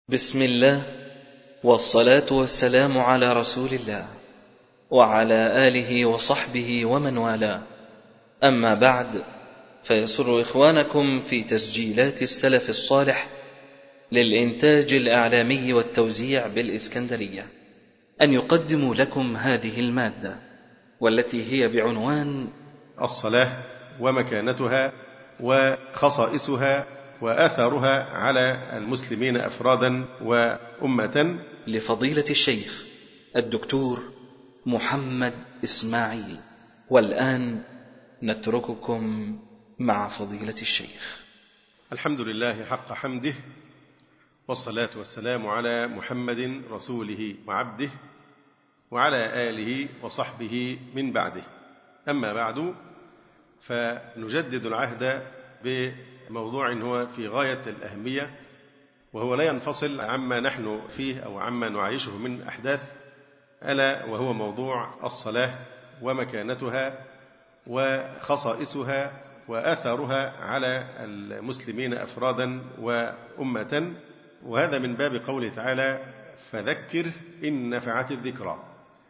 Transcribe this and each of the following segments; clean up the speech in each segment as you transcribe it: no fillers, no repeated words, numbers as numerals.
بسم الله، والصلاة والسلام على رسول الله وعلى آله وصحبه ومن والاه. أما بعد، فيسر إخوانكم في تسجيلات السلف الصالح للإنتاج الإعلامي والتوزيع بالإسكندرية أن يقدموا لكم هذه المادة، والتي هي بعنوان الصلاة ومكانتها وخصائصها وآثارها على المسلمين أفرادا وأمة، لفضيلة الشيخ الدكتور محمد إسماعيل. والآن نترككم مع فضيلة الشيخ. الحمد لله حق حمده، والصلاة والسلام على محمد رسوله وعبده وعلى آله وصحبه من بعده. أما بعد، فنجدد العهد بموضوع هو في غاية الأهمية، وهو لا ينفصل عما نحن فيه أو عما نعيشه من أحداث، ألا وهو موضوع الصلاة ومكانتها وخصائصها وآثارها على المسلمين أفرادا وأمة. وهذا من باب قوله تعالى: فذكر إن نفعت الذكرى.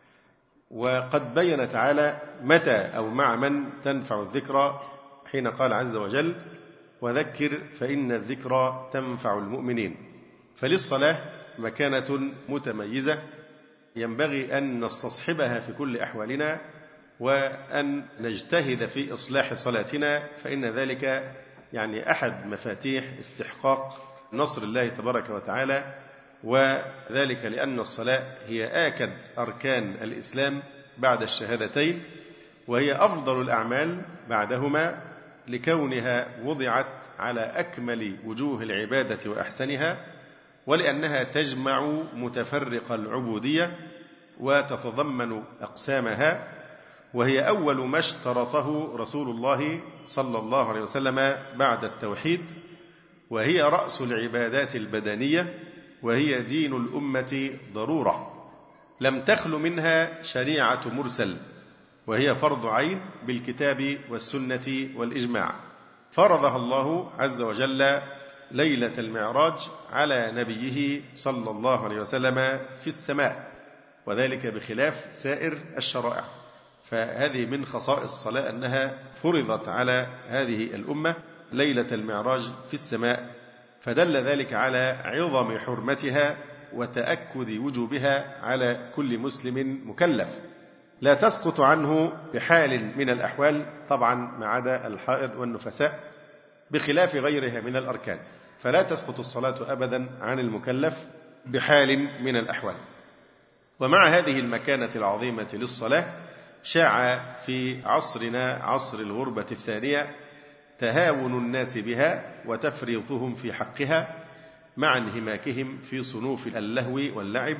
وقد بين تعالى متى أو مع من تنفع الذكرى، حين قال عز وجل: وذكر فإن الذكرى تنفع المؤمنين. فللصلاة مكانة متميزة ينبغي أن نستصحبها في كل أحوالنا، وأن نجتهد في إصلاح صلاتنا، فإن ذلك أحد مفاتيح استحقاق نصر الله تبارك وتعالى، وذلك لأن الصلاة هي آكد أركان الإسلام بعد الشهادتين، وهي أفضل الأعمال بعدهما، لكونها وضعت على أكمل وجوه العبادة وأحسنها، ولأنها تجمع متفرق العبودية وتتضمن أقسامها، وهي أول ما اشترطه رسول الله صلى الله عليه وسلم بعد التوحيد، وهي رأس العبادات البدنية، وهي دين الأمة ضرورة، لم تخل منها شريعة مرسل، وهي فرض عين بالكتاب والسنة والإجماع. فرضها الله عز وجل ليلة المعراج على نبيه صلى الله عليه وسلم في السماء، وذلك بخلاف سائر الشرائع. فهذه من خصائص الصلاة أنها فرضت على هذه الأمة ليلة المعراج في السماء، فدل ذلك على عظم حرمتها وتأكد وجوبها على كل مسلم مكلف، لا تسقط عنه بحال من الأحوال، طبعا ما عدا الحائض والنفساء، بخلاف غيرها من الأركان، فلا تسقط الصلاة أبدا عن المكلف بحال من الأحوال. ومع هذه المكانة العظيمة للصلاة، شاع في عصرنا، عصر الغربة الثانية، تهاون الناس بها وتفريطهم في حقها، مع انهماكهم في صنوف اللهو واللعب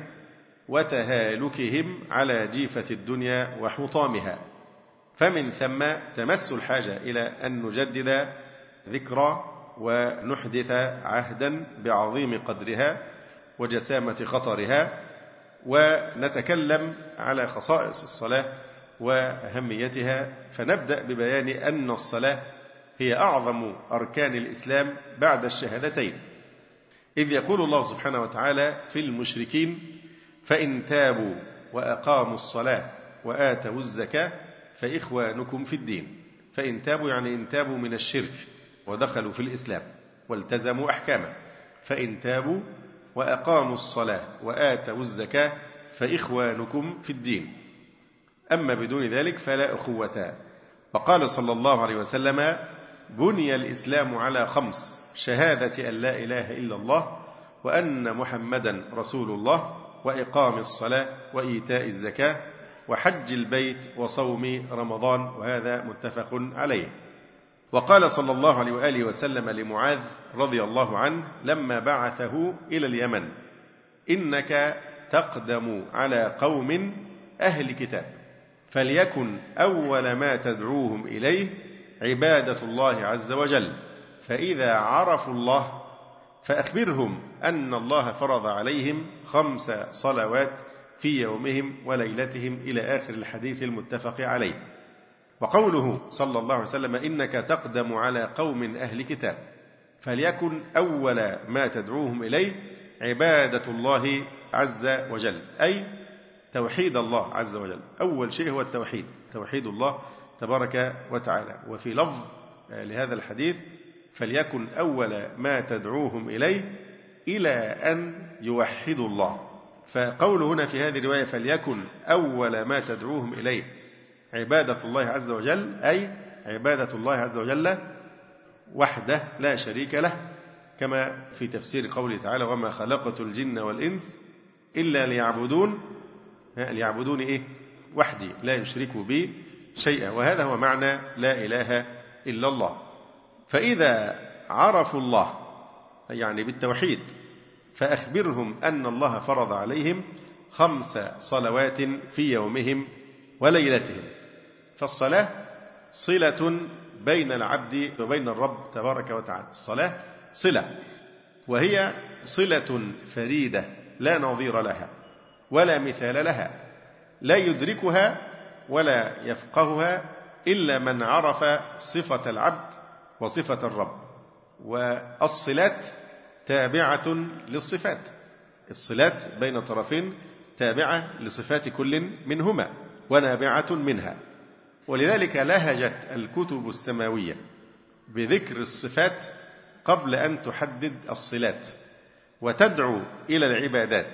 وتهالكهم على جيفة الدنيا وحطامها. فمن ثم تمس الحاجة إلى أن نجدد ذكرى ونحدث عهدا بعظيم قدرها وجسامة خطرها، ونتكلم على خصائص الصلاة وأهميتها. فنبدأ ببيان أن الصلاة هي أعظم أركان الإسلام بعد الشهادتين، إذ يقول الله سبحانه وتعالى في المشركين: فإن تابوا وأقاموا الصلاة وآتوا الزكاة فإخوانكم في الدين. فإن تابوا إن تابوا من الشرك ودخلوا في الإسلام والتزموا أحكامه. فإن تابوا وأقاموا الصلاة وآتوا الزكاة فإخوانكم في الدين، أما بدون ذلك فلا أخوة. وقال صلى الله عليه وسلم: بني الإسلام على 5: شهادة أن لا إله إلا الله وأن محمدا رسول الله، وإقام الصلاة وإيتاء الزكاة وحج البيت وصوم رمضان، وهذا متفق عليه. وقال صلى الله عليه وآله وسلم لمعاذ رضي الله عنه لما بعثه إلى اليمن: إنك تقدم على قوم أهل كتاب، فليكن أول ما تدعوهم إليه عبادة الله عز وجل، فإذا عرفوا الله فأخبرهم أن الله فرض عليهم 5 صلوات في يومهم وليلتهم، إلى آخر الحديث المتفق عليه. وقوله صلى الله عليه وسلم: إنك تقدم على قوم أهل كتاب، فليكن أول ما تدعوهم إليه عبادة الله عز وجل، أي توحيد الله عز وجل. أول شيء هو التوحيد، توحيد الله تبارك وتعالى. وفي لفظ لهذا الحديث: فليكن أول ما تدعوهم إليه إلى أن يوحدوا الله. فقوله هنا في هذه الرواية: فليكن أول ما تدعوهم إليه عبادة الله عز وجل، أي عبادة الله عز وجل وحده لا شريك له، كما في تفسير قوله تعالى: وما خلقت الجن والإنس إلا ليعبدون. ليعبدون إيه؟ وحدي لا يشركوا بي شيئا. وهذا هو معنى لا إله إلا الله. فإذا عرفوا الله يعني بالتوحيد فأخبرهم أن الله فرض عليهم 5 صلوات في يومهم وليلتهم. فالصلاة صلة بين العبد وبين الرب تبارك وتعالى. الصلاة صلة، وهي صلة فريدة لا نظير لها ولا مثال لها، لا يدركها ولا يفقهها إلا من عرف صفة العبد وصفة الرب. والصلات تابعة للصفات، الصلات بين طرفين تابعة لصفات كل منهما ونابعة منها. ولذلك لهجت الكتب السماوية بذكر الصفات قبل أن تحدد الصلات، وتدعو إلى العبادات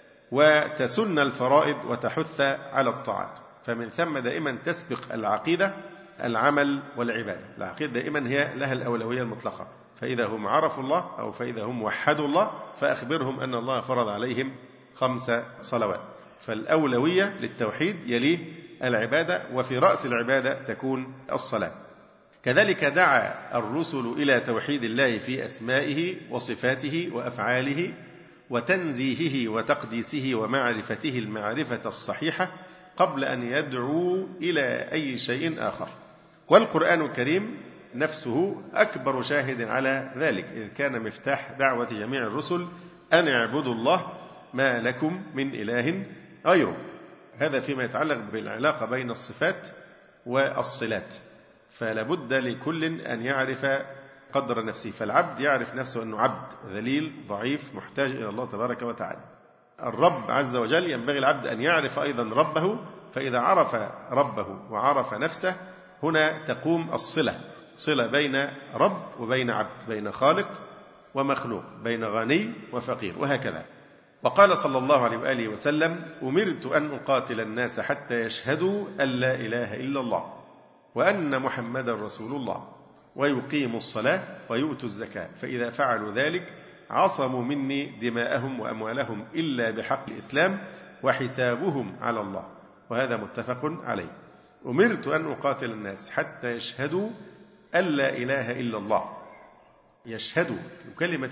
وتسن الفرائض وتحث على الطاعات. فمن ثم دائما تسبق العقيدة العمل والعبادة. العقيدة دائما هي لها الأولوية المطلقة. فإذا هم عرفوا الله أو فإذا هم وحدوا الله فأخبرهم أن الله فرض عليهم 5 صلوات. فالأولوية للتوحيد يليه العبادة، وفي رأس العبادة تكون الصلاة. كذلك دعا الرسل إلى توحيد الله في أسمائه وصفاته وأفعاله وتنزيهه وتقديسه ومعرفته المعرفة الصحيحة قبل أن يدعوا إلى أي شيء آخر. والقرآن الكريم نفسه أكبر شاهد على ذلك، إذ كان مفتاح دعوة جميع الرسل أن اعبدوا الله ما لكم من إله غيره. هذا فيما يتعلق بالعلاقة بين الصفات والصلات. فلا بد لكل أن يعرف قدر نفسه. فالعبد يعرف نفسه أنه عبد ذليل ضعيف محتاج إلى الله تبارك وتعالى. الرب عز وجل ينبغي العبد أن يعرف أيضا ربه. فإذا عرف ربه وعرف نفسه هنا تقوم الصلة، صلة بين رب وبين عبد، بين خالق ومخلوق، بين غني وفقير، وهكذا. وقال صلى الله عليه وآله وسلم: أمرت أن أقاتل الناس حتى يشهدوا أن لا إله إلا الله وأن محمدا رسول الله ويقيموا الصلاة ويؤتوا الزكاة، فإذا فعلوا ذلك عصموا مني دماءهم وأموالهم إلا بحق الإسلام وحسابهم على الله. وهذا متفق عليه. أمرت أن أقاتل الناس حتى يشهدوا أن لا إله إلا الله. يشهدوا، كلمة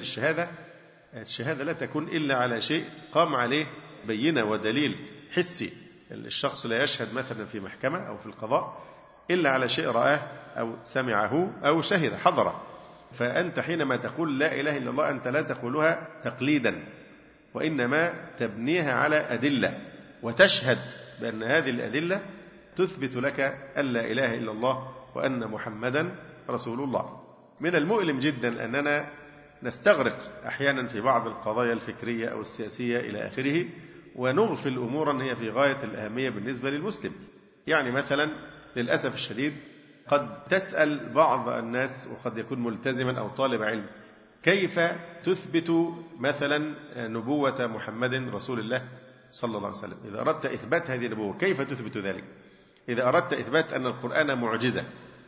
الشهادة لا تكون إلا على شيء قام عليه بينة ودليل حسي. الشخص لا يشهد مثلا في محكمة أو في القضاء إلا على شيء رآه أو سمعه أو شهد حضره. فأنت حينما تقول لا إله إلا الله أنت لا تقولها تقليدا، وإنما تبنيها على أدلة، وتشهد بأن هذه الأدلة تثبت لك أن لا إله إلا الله وأن محمدا رسول الله. من المؤلم جدا أننا نستغرق أحيانا في بعض القضايا الفكرية أو السياسية إلى آخره، ونغفل أمورا هي في غاية الأهمية بالنسبة للمسلم. يعني مثلا للأسف الشديد قد تسأل بعض الناس وقد يكون ملتزما أو طالب علم: كيف تثبت مثلا نبوة محمد رسول الله صلى الله عليه وسلم؟ إذا أردت إثبات هذه النبوة كيف تثبت ذلك؟ إذا أردت إثبات أن القرآن معجزة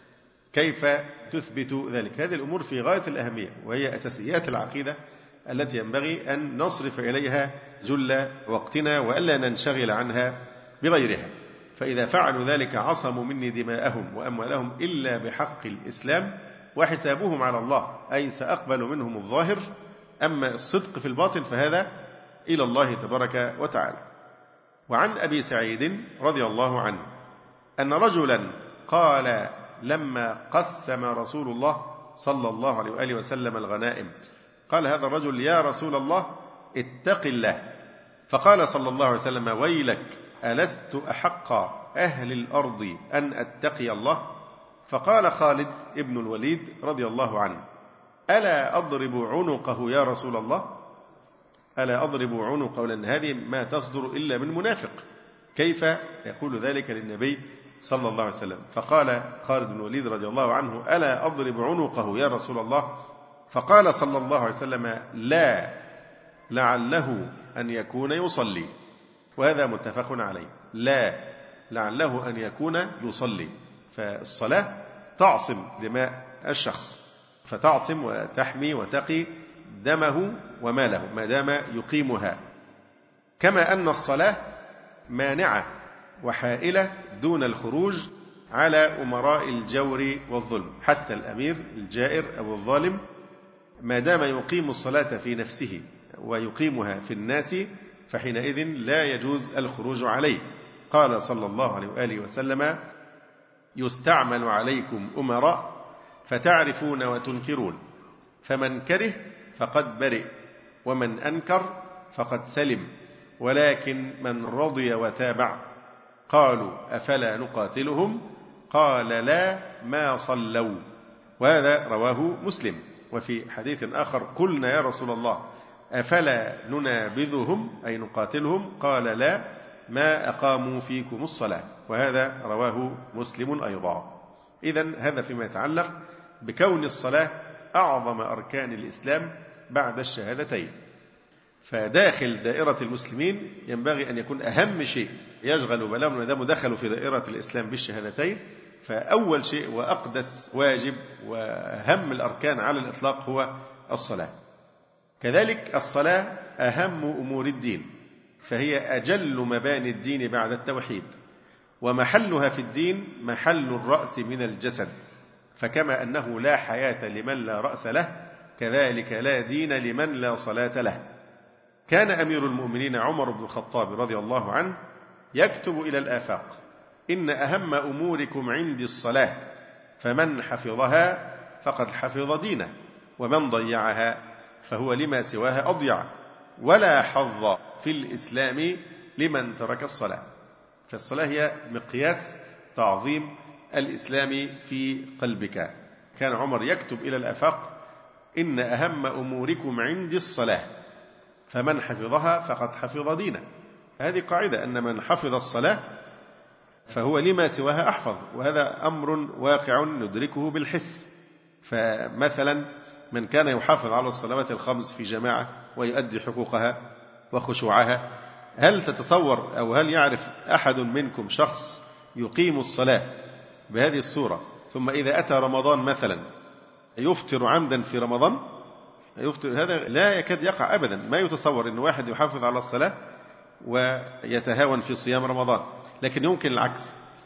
كيف تثبت ذلك؟ هذه الأمور في غاية الأهمية، وهي أساسيات العقيدة التي ينبغي أن نصرف إليها جل وقتنا وألا ننشغل عنها بغيرها. فإذا فعلوا ذلك عصموا مني دماءهم وأموالهم إلا بحق الإسلام وحسابهم على الله، أي سأقبل منهم الظاهر، أما الصدق في الباطن فهذا إلى الله تبارك وتعالى. وعن أبي سعيد رضي الله عنه أن رجلا قال لما قسم رسول الله صلى الله عليه وآله وسلم الغنائم، قال هذا الرجل: يا رسول الله اتق الله. فقال صلى الله عليه وسلم: ويلك، ألست أحق أهل الأرض أن أتقي الله؟ فقال خالد ابن الوليد رضي الله عنه: ألا أضرب عنقه يا رسول الله؟ ألا أضرب عنقه، لأن هذه ما تصدر إلا من منافق، كيف يقول ذلك للنبي صلى الله عليه وسلم؟ فقال خالد بن الوليد رضي الله عنه: ألا أضرب عنقه يا رسول الله؟ فقال صلى الله عليه وسلم: لا، لعله أن يكون يصلي. وهذا متفق عليه، لا لعله أن يكون يصلي. فالصلاة تعصم دماء الشخص، فتعصم وتحمي وتقي دمه وماله ما دام يقيمها، كما أن الصلاة مانعة وحائلة دون الخروج على أمراء الجور والظلم. حتى الأمير الجائر أو الظالم ما دام يقيم الصلاة في نفسه ويقيمها في الناس فحينئذ لا يجوز الخروج عليه. قال صلى الله عليه وآله وسلم: يستعمل عليكم أمراء فتعرفون وتنكرون، فمن كره فقد برئ، ومن أنكر فقد سلم، ولكن من رضي وتابع. قالوا: أفلا نقاتلهم؟ قال: لا، ما صلوا. وهذا رواه مسلم. وفي حديث آخر: قلنا يا رسول الله أفلا ننابذهم أي نقاتلهم؟ قال: لا، ما أقاموا فيكم الصلاة. وهذا رواه مسلم أيضا. إذن هذا فيما يتعلق بكون الصلاة أعظم أركان الإسلام بعد الشهادتين. فداخل دائرة المسلمين ينبغي أن يكون أهم شيء يشغل بالهم ما دام دخلوا في دائرة الإسلام بالشهادتين، فأول شيء وأقدس واجب وأهم الأركان على الإطلاق هو الصلاة. كذلك الصلاة أهم أمور الدين، فهي أجل مباني الدين بعد التوحيد، ومحلها في الدين محل الرأس من الجسد. فكما أنه لا حياة لمن لا رأس له، كذلك لا دين لمن لا صلاة له. كان أمير المؤمنين عمر بن الخطاب رضي الله عنه يكتب إلى الآفاق: إن أهم أموركم عندي الصلاة، فمن حفظها فقد حفظ دينه، ومن ضيعها فهو لما سواها أضيع، ولا حظ في الإسلام لمن ترك الصلاة. فالصلاة هي مقياس تعظيم الإسلام في قلبك. كان عمر يكتب إلى الآفاق: إن أهم أموركم عندي الصلاة، فمن حفظها فقد حفظ دينه. هذه قاعدة، أن من حفظ الصلاة فهو لما سواها أحفظ، وهذا أمر واقع ندركه بالحس. فمثلا من كان يحافظ على الصلوات الخمس في جماعة ويؤدي حقوقها وخشوعها، هل تتصور أو هل يعرف أحد منكم شخص يقيم الصلاة بهذه الصورة ثم إذا أتى رمضان مثلا يفطر عمدا في رمضان؟ هذا لا يكاد يقع أبدا. ما يتصور أن واحد يحافظ على الصلاة ويتهاون في صيام رمضان. لكن يمكن العكس،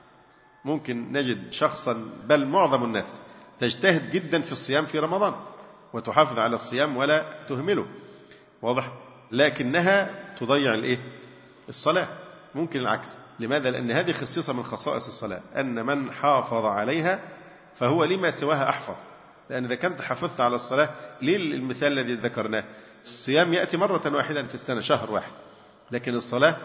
ممكن نجد شخصا بل معظم الناس تجتهد جدا في الصيام في رمضان وتحافظ على الصيام ولا تهمله، واضح، لكنها تضيع الصلاة. ممكن العكس. لماذا؟ لأن هذه خصيصة من خصائص الصلاة، أن من حافظ عليها فهو لما سواها أحفظ. لأن إذا كنت حافظت على الصلاة، ليه المثال الذي ذكرناه؟ الصيام يأتي مرة واحدة في السنة، شهر واحد، لكن الصلاة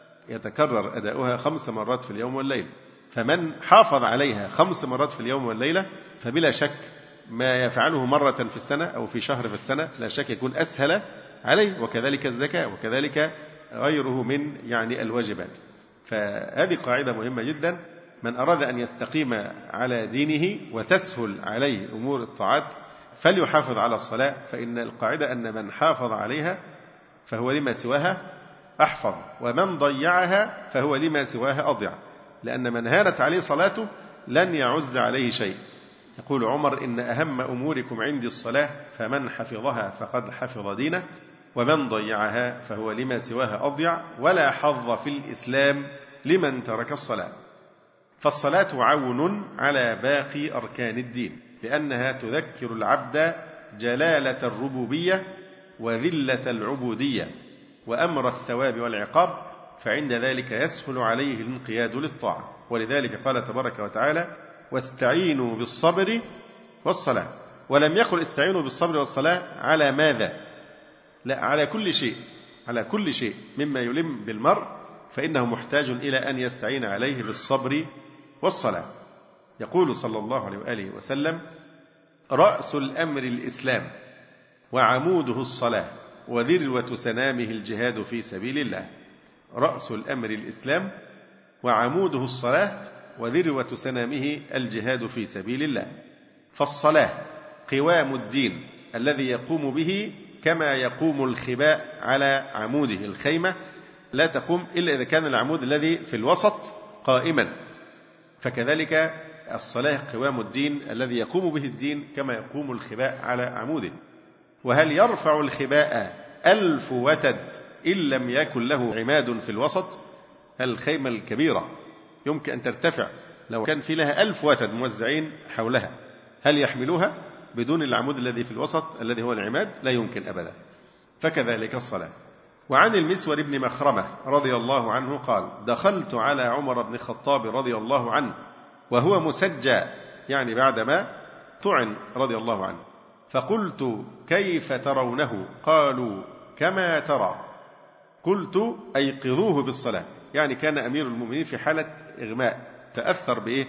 يتكرر أداؤها 5 مرات في اليوم والليلة. فمن حافظ عليها 5 مرات في اليوم والليلة فبلا شك ما يفعله مرة في السنة أو في شهر في السنة لا شك يكون أسهل عليه. وكذلك الزكاة، وكذلك غيره من الواجبات. فهذه قاعدة مهمة جدا. من أراد أن يستقيم على دينه وتسهل عليه أمور الطاعات فليحافظ على الصلاة، فإن القاعدة أن من حافظ عليها فهو لما سواها أحفظ، ومن ضيعها فهو لما سواها أضيع. لأن من هانت عليه صلاته لن يعز عليه شيء. يقول عمر: إن أهم أموركم عندي الصلاة، فمن حفظها فقد حفظ دينه، ومن ضيعها فهو لما سواها أضيع، ولا حظ في الإسلام لمن ترك الصلاة. فالصلاة عون على باقي أركان الدين، لأنها تذكر العبد جلالة الربوبية وذلة العبودية وأمر الثواب والعقاب، فعند ذلك يسهل عليه الانقياد للطاعة. ولذلك قال تبارك وتعالى: واستعينوا بالصبر والصلاة. ولم يقل استعينوا بالصبر والصلاة على ماذا؟ لا، على كل شيء، على كل شيء مما يلم بالمرء فإنه محتاج إلى أن يستعين عليه بالصبر والصلاة. يقول صلى الله عليه وآله وسلم: رأس الأمر الإسلام، وعموده الصلاة، وذروة سنامه الجهاد في سبيل الله. رأس الأمر الإسلام، وعموده الصلاة، وذروة سنامه الجهاد في سبيل الله. فالصلاة قوام الدين الذي يقوم به كما يقوم الخباء على عموده. الخيمة لا تقوم إلا إذا كان العمود الذي في الوسط قائما، فكذلك الصلاة قوام الدين الذي يقوم به الدين كما يقوم الخباء على عموده. وهل يرفع الخباء 1000 وتد إن لم يكن له عماد في الوسط؟ الخيمة الكبيرة يمكن أن ترتفع لو كان في لها 1000 وتد موزعين حولها، هل يحملوها بدون العمود الذي في الوسط الذي هو العماد؟ لا يمكن أبدا. فكذلك الصلاة. وعن المسور بن مخرمة رضي الله عنه قال: دخلت على عمر بن الخطاب رضي الله عنه وهو مسجى، يعني بعدما طعن رضي الله عنه، فقلت: كيف ترونه؟ قالوا: كما ترى. قلت: أيقظوه بالصلاة. يعني كان أمير المؤمنين في حالة إغماء، تأثر بإيه؟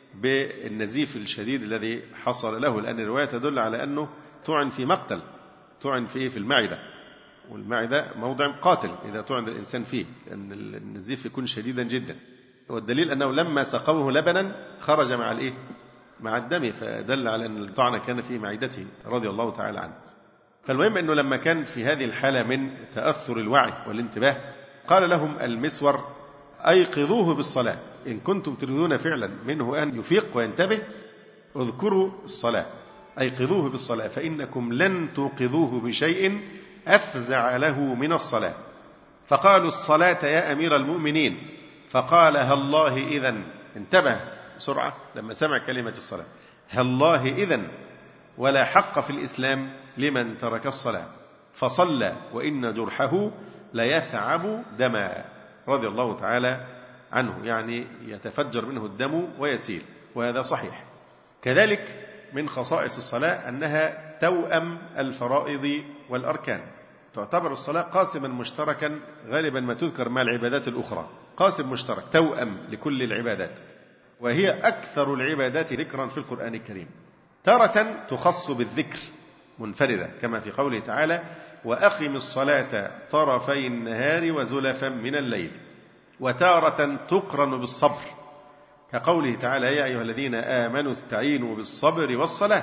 بالنزيف الشديد الذي حصل له، لأن الرواية تدل على أنه طعن في مقتل، طعن في المعدة، والمعدة موضع قاتل إذا طعن الإنسان فيه، لأن النزيف يكون شديدا جدا. والدليل أنه لما سقوه لبنا خرج مع الإيه؟ مع الدم، فدل على أن الطعن كان في معدته رضي الله تعالى عنه. فالمهم أنه لما كان في هذه الحالة من تأثر الوعي والانتباه، قال لهم المسور: أيقظوه بالصلاة، إن كنتم تريدون فعلا منه أن يفيق وينتبه اذكروا الصلاة، أيقظوه بالصلاة، فإنكم لن توقظوه بشيء أفزع له من الصلاة. فقالوا: الصلاة يا أمير المؤمنين. فقال: هالله إذن. انتبه بسرعة لما سمع كلمة الصلاة، هالله إذن، ولا حق في الإسلام لمن ترك الصلاة. فصلى وإن جرحه ليثعب دما، رضي الله تعالى عنه، يعني يتفجر منه الدم ويسيل، وهذا صحيح. كذلك من خصائص الصلاة أنها توأم الفرائض والأركان، تعتبر الصلاة قاسما مشتركا، غالبا ما تذكر مع العبادات الأخرى، قاسم مشترك توأم لكل العبادات، وهي أكثر العبادات ذكرا في القرآن الكريم. تارة تخص بالذكر منفردة كما في قوله تعالى: وأقم الصلاة طرفي النهار وزلفا من الليل. وتارة تقرن بالصبر كقوله تعالى: يا أيها الذين آمنوا استعينوا بالصبر والصلاة.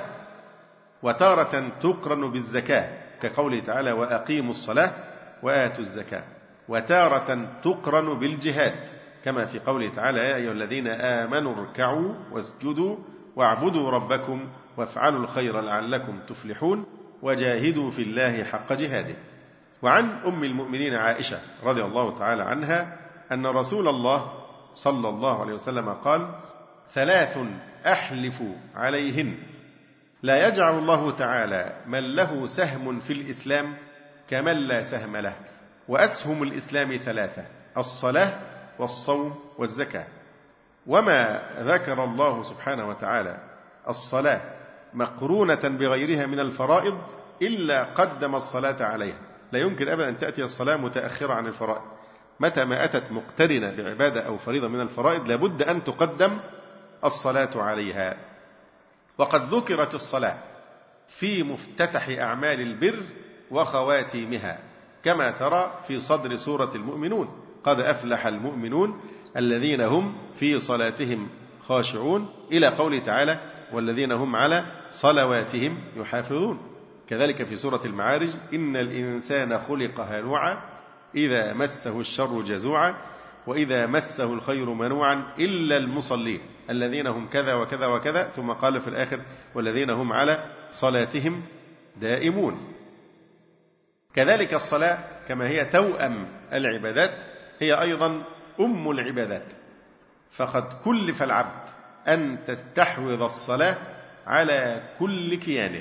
وتارة تقرن بالزكاة كقوله تعالى: وأقيموا الصلاة وآتوا الزكاة. وتارة تقرن بالجهاد كما في قوله تعالى: يا أيها الذين آمنوا اركعوا واسجدوا واعبدوا ربكم وافعلوا الخير لعلكم تفلحون وجاهدوا في الله حق جهاده. وعن أم المؤمنين عائشة رضي الله تعالى عنها أن رسول الله صلى الله عليه وسلم قال: 3 أحلف عليهن لا يجعل الله تعالى من له سهم في الإسلام كمن لا سهم له. وأسهم الإسلام 3: الصلاة والصوم والزكاة. وما ذكر الله سبحانه وتعالى الصلاة مقرونة بغيرها من الفرائض إلا قدم الصلاة عليها. لا يمكن أبدا أن تأتي الصلاة متأخرة عن الفرائض، متى ما أتت مقترنة بعبادة أو فريضة من الفرائض لابد أن تقدم الصلاة عليها. وقد ذكرت الصلاة في مفتتح أعمال البر وخواتيمها كما ترى في صدر سورة المؤمنون: قد أفلح المؤمنون الذين هم في صلاتهم خاشعون، إلى قوله تعالى: والذين هم على صلواتهم يحافظون. كذلك في سورة المعارج: إن الإنسان خلق هلوعا إذا مسه الشر جزوعا وإذا مسه الخير منوعا إلا المصلين الذين هم كذا وكذا وكذا، ثم قال في الآخر: والذين هم على صلاتهم دائمون. كذلك الصلاة كما هي توأم العبادات هي أيضا أم العبادات، فقد كلف العبد أن تستحوذ الصلاة على كل كيانه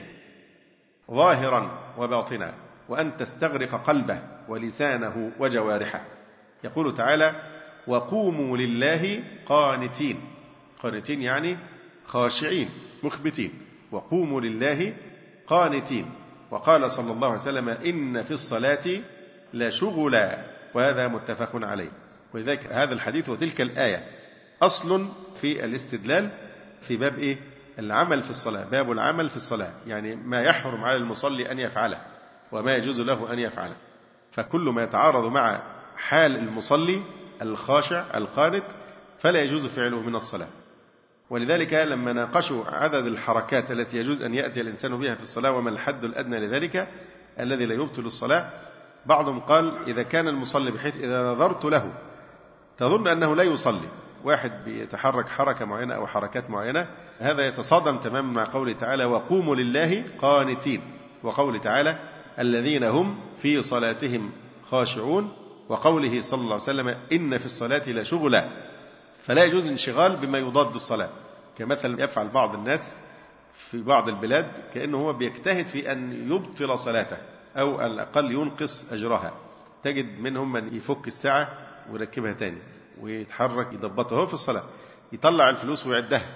ظاهرا وباطنا، وأن تستغرق قلبه ولسانه وجوارحه. يقول تعالى: وقوموا لله قانتين. قانتين يعني خاشعين مخبتين، وقوموا لله قانتين. وقال صلى الله عليه وسلم: إن في الصلاة لشغلا، وهذا متفق عليه. ولذلك هذا الحديث وتلك الآية أصل في الاستدلال في باب العمل في الصلاة، باب العمل في الصلاة، يعني ما يحرم على المصلي أن يفعله، وما يجوز له أن يفعله. فكل ما يتعارض مع حال المصلي الخاشع القانت فلا يجوز فعله من الصلاة. ولذلك لما ناقشوا عدد الحركات التي يجوز أن يأتي الإنسان بها في الصلاة وما الحد الأدنى لذلك الذي لا يبطل الصلاة، بعضهم قال إذا كان المصلي بحيث إذا نظرت له تظن أنه لا يصلي، واحد بيتحرك حركة معينة أو حركات معينة، هذا يتصادم تماما مع قوله تعالى وقوموا لله قانتين، وقوله تعالى الذين هم في صلاتهم خاشعون، وقوله صلى الله عليه وسلم إن في الصلاة لشغلا. فلا يجوز انشغال بما يضاد الصلاة، كمثل يفعل بعض الناس في بعض البلاد كأنه هو بيجتهد في أن يبطل صلاته أو على الأقل ينقص أجرها. تجد منهم من يفك الساعة ويركبها تاني ويتحرك يضبطها هو في الصلاة، يطلع الفلوس ويعدها،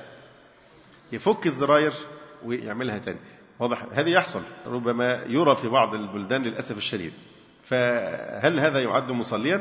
يفك الزراير ويعملها تاني. واضح هذه يحصل ربما يرى في بعض البلدان للأسف الشديد. فهل هذا يعد مصليا؟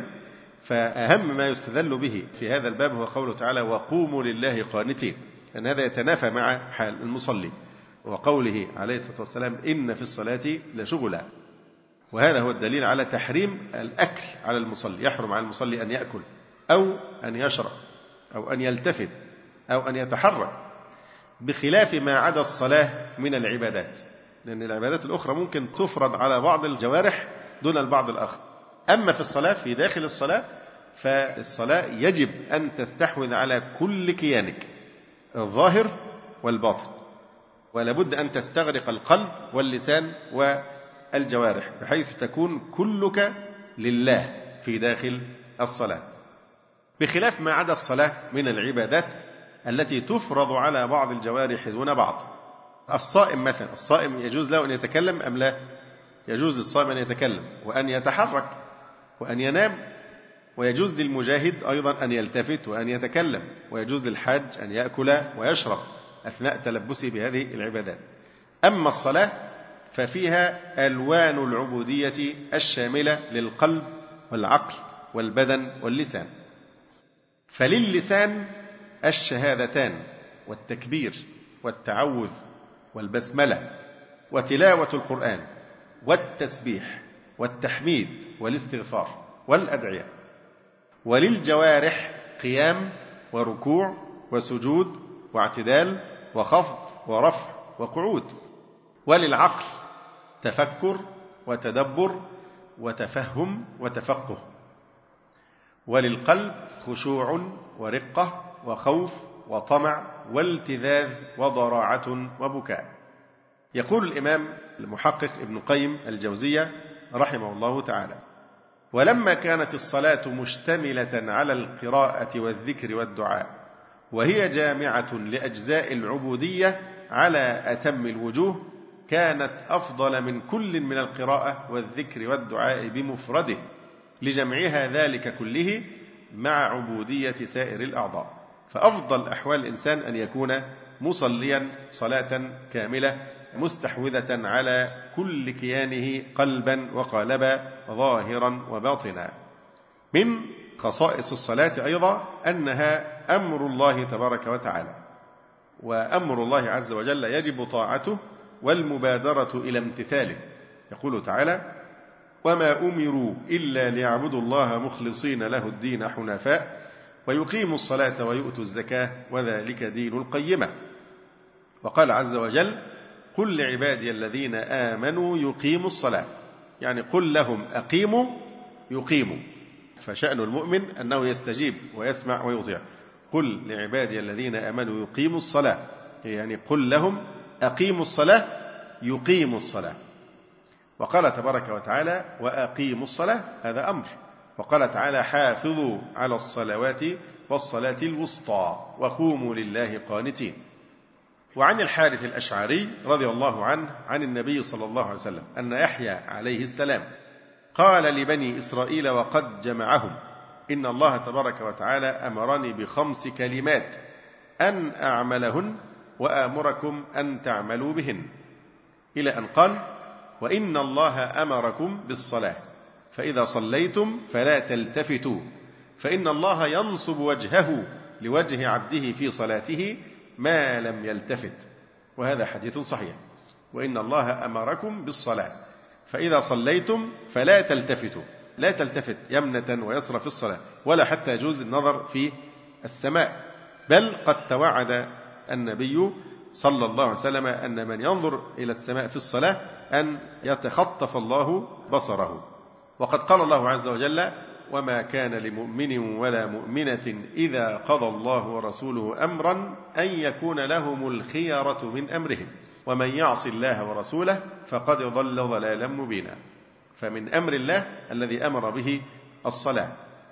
فأهم ما يستدل به في هذا الباب هو قوله تعالى وقوموا لله قانتين، أن هذا يتنافى مع حال المصلي، وقوله عليه الصلاة والسلام إن في الصلاة لشغلا. وهذا هو الدليل على تحريم الأكل على المصلي، يحرم على المصلي أن يأكل أو أن يشرب أو أن يلتفت أو أن يتحرك، بخلاف ما عدا الصلاة من العبادات، لأن العبادات الأخرى ممكن تفرض على بعض الجوارح دون البعض الآخر. أما في الصلاة في داخل الصلاة فالصلاة يجب أن تستحوذ على كل كيانك الظاهر والباطن، ولا بد أن تستغرق القلب واللسان والجوارح بحيث تكون كلك لله في داخل الصلاة، بخلاف ما عدا الصلاة من العبادات التي تفرض على بعض الجوارح دون بعض. الصائم مثلا، الصائم يجوز له أن يتكلم أم لا؟ يجوز للصائم أن يتكلم وأن يتحرك وأن ينام، ويجوز للمجاهد أيضا أن يلتفت وأن يتكلم، ويجوز للحاج أن يأكل ويشرب أثناء تلبسه بهذه العبادات. أما الصلاة ففيها ألوان العبودية الشاملة للقلب والعقل والبدن واللسان. فللسان الشهادتان والتكبير والتعوذ والبسملة وتلاوة القرآن والتسبيح والتحميد والاستغفار والأدعية. وللجوارح قيام وركوع وسجود واعتدال وخفض ورفع وقعود. وللعقل تفكر وتدبر وتفهم وتفقه. وللقلب خشوع ورقة وخوف وطمع والتذاذ وضراعة وبكاء. يقول الإمام المحقق ابن قيم الجوزية رحمه الله تعالى ولما كانت الصلاة مشتملة على القراءة والذكر والدعاء وهي جامعة لأجزاء العبودية على أتم الوجوه كانت أفضل من كل من القراءة والذكر والدعاء بمفرده لجمعها ذلك كله مع عبودية سائر الأعضاء. فأفضل أحوال الإنسان أن يكون مصليا صلاة كاملة مستحوذة على كل كيانه قلبا وقالبا ظاهرا وباطنا. من خصائص الصلاة أيضا أنها أمر الله تبارك وتعالى، وأمر الله عز وجل يجب طاعته والمبادرة إلى امتثاله. يقول تعالى وما أمروا إلا ليعبدوا الله مخلصين له الدين حنفاء ويقيموا الصلاة ويؤتوا الزكاة وذلك دين القيمة. وقال عز وجل قل لعبادي الذين آمنوا يقيموا الصلاة، يعني قل لهم أقيموا يقيموا. فشأن المؤمن أنه يستجيب ويسمع ويطيع. قل لعبادي الذين آمنوا يقيموا الصلاة، يعني قل لهم أقيموا الصلاة يقيموا الصلاة. وقال تبارك وتعالى وأقيموا الصلاة، هذا أمر. وقال تعالى حافظوا على الصلوات والصلاة الوسطى وقوموا لله قانتين. وعن الحارث الأشعري رضي الله عنه عن النبي صلى الله عليه وسلم أن يحيى عليه السلام قال لبني إسرائيل وقد جمعهم إن الله تبارك وتعالى أمرني ب5 كلمات أن أعملهن وآمركم أن تعملوا بهن، إلى أن قال وإن الله أمركم بالصلاة فإذا صليتم فلا تلتفتوا فإن الله ينصب وجهه لوجه عبده في صلاته ما لم يلتفت. وهذا حديث صحيح. وإن الله أمركم بالصلاة فإذا صليتم فلا تلتفتوا، لا تلتفت يمنة ويسرى في الصلاة، ولا حتى يجوز النظر في السماء، بل قد توعد النبي صلى الله عليه وسلم أن من ينظر إلى السماء في الصلاة أن يتخطف الله بصره. وقد قال الله عز وجل: وما كان لمؤمن ولا مؤمنة إذا قضى الله ورسوله أمرا أن يكون لهم الخيرة من أمرهم ومن يعص الله ورسوله فقد ضل ضلالا مبينا. فمن أمر الله الذي أمر به الصلاة،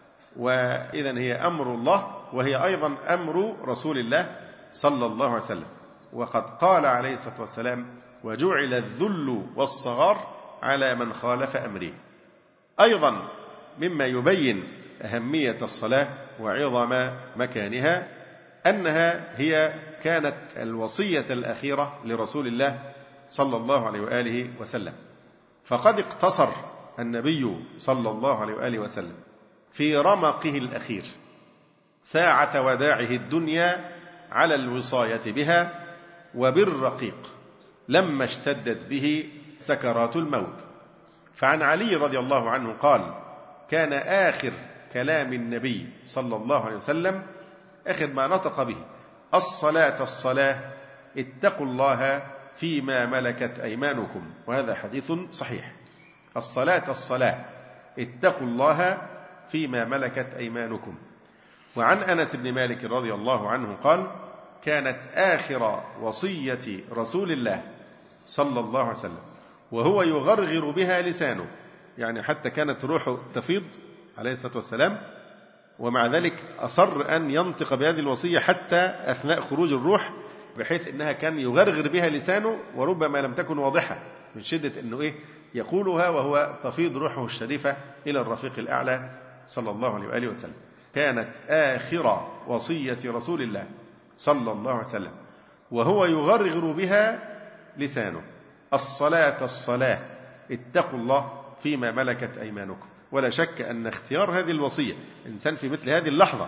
وإذن هي أمر الله، وهي أيضا أمر رسول الله صلى الله عليه وسلم. وقد قال عليه الصلاة والسلام: وجعل الذل والصغار على من خالف أمري. أيضا مما يبين أهمية الصلاة وعظم مكانها أنها هي كانت الوصية الأخيرة لرسول الله صلى الله عليه وآله وسلم، فقد اقتصر النبي صلى الله عليه وآله وسلم في رمقه الأخير ساعة وداعه الدنيا على الوصاية بها وبالرقيق لما اشتدت به سكرات الموت. فعن علي رضي الله عنه قال: كان آخر كلام النبي صلى الله عليه وسلم، آخر ما نطق به: الصلاة الصلاة، اتقوا الله فيما ملكت أيمانكم. وهذا حديث صحيح. الصلاة الصلاة، اتقوا الله فيما ملكت أيمانكم. وعن أنس بن مالك رضي الله عنه قال: كانت آخر وصية رسول الله صلى الله عليه وسلم وهو يغرغر بها لسانه، يعني حتى كانت روحه تفيض عليه الصلاة والسلام، ومع ذلك أصر أن ينطق بهذه الوصية حتى أثناء خروج الروح، بحيث أنها كان يغرغر بها لسانه، وربما لم تكن واضحة من شدة أنه يقولها وهو تفيض روحه الشريفة إلى الرفيق الأعلى صلى الله عليه وآله وسلم. كانت آخر وصية رسول الله صلى الله عليه وسلم وهو يغرغر بها لسانه: الصلاة الصلاة، اتقوا الله فيما ملكت أيمانكم. ولا شك أن اختيار هذه الوصية الإنسان في مثل هذه اللحظة،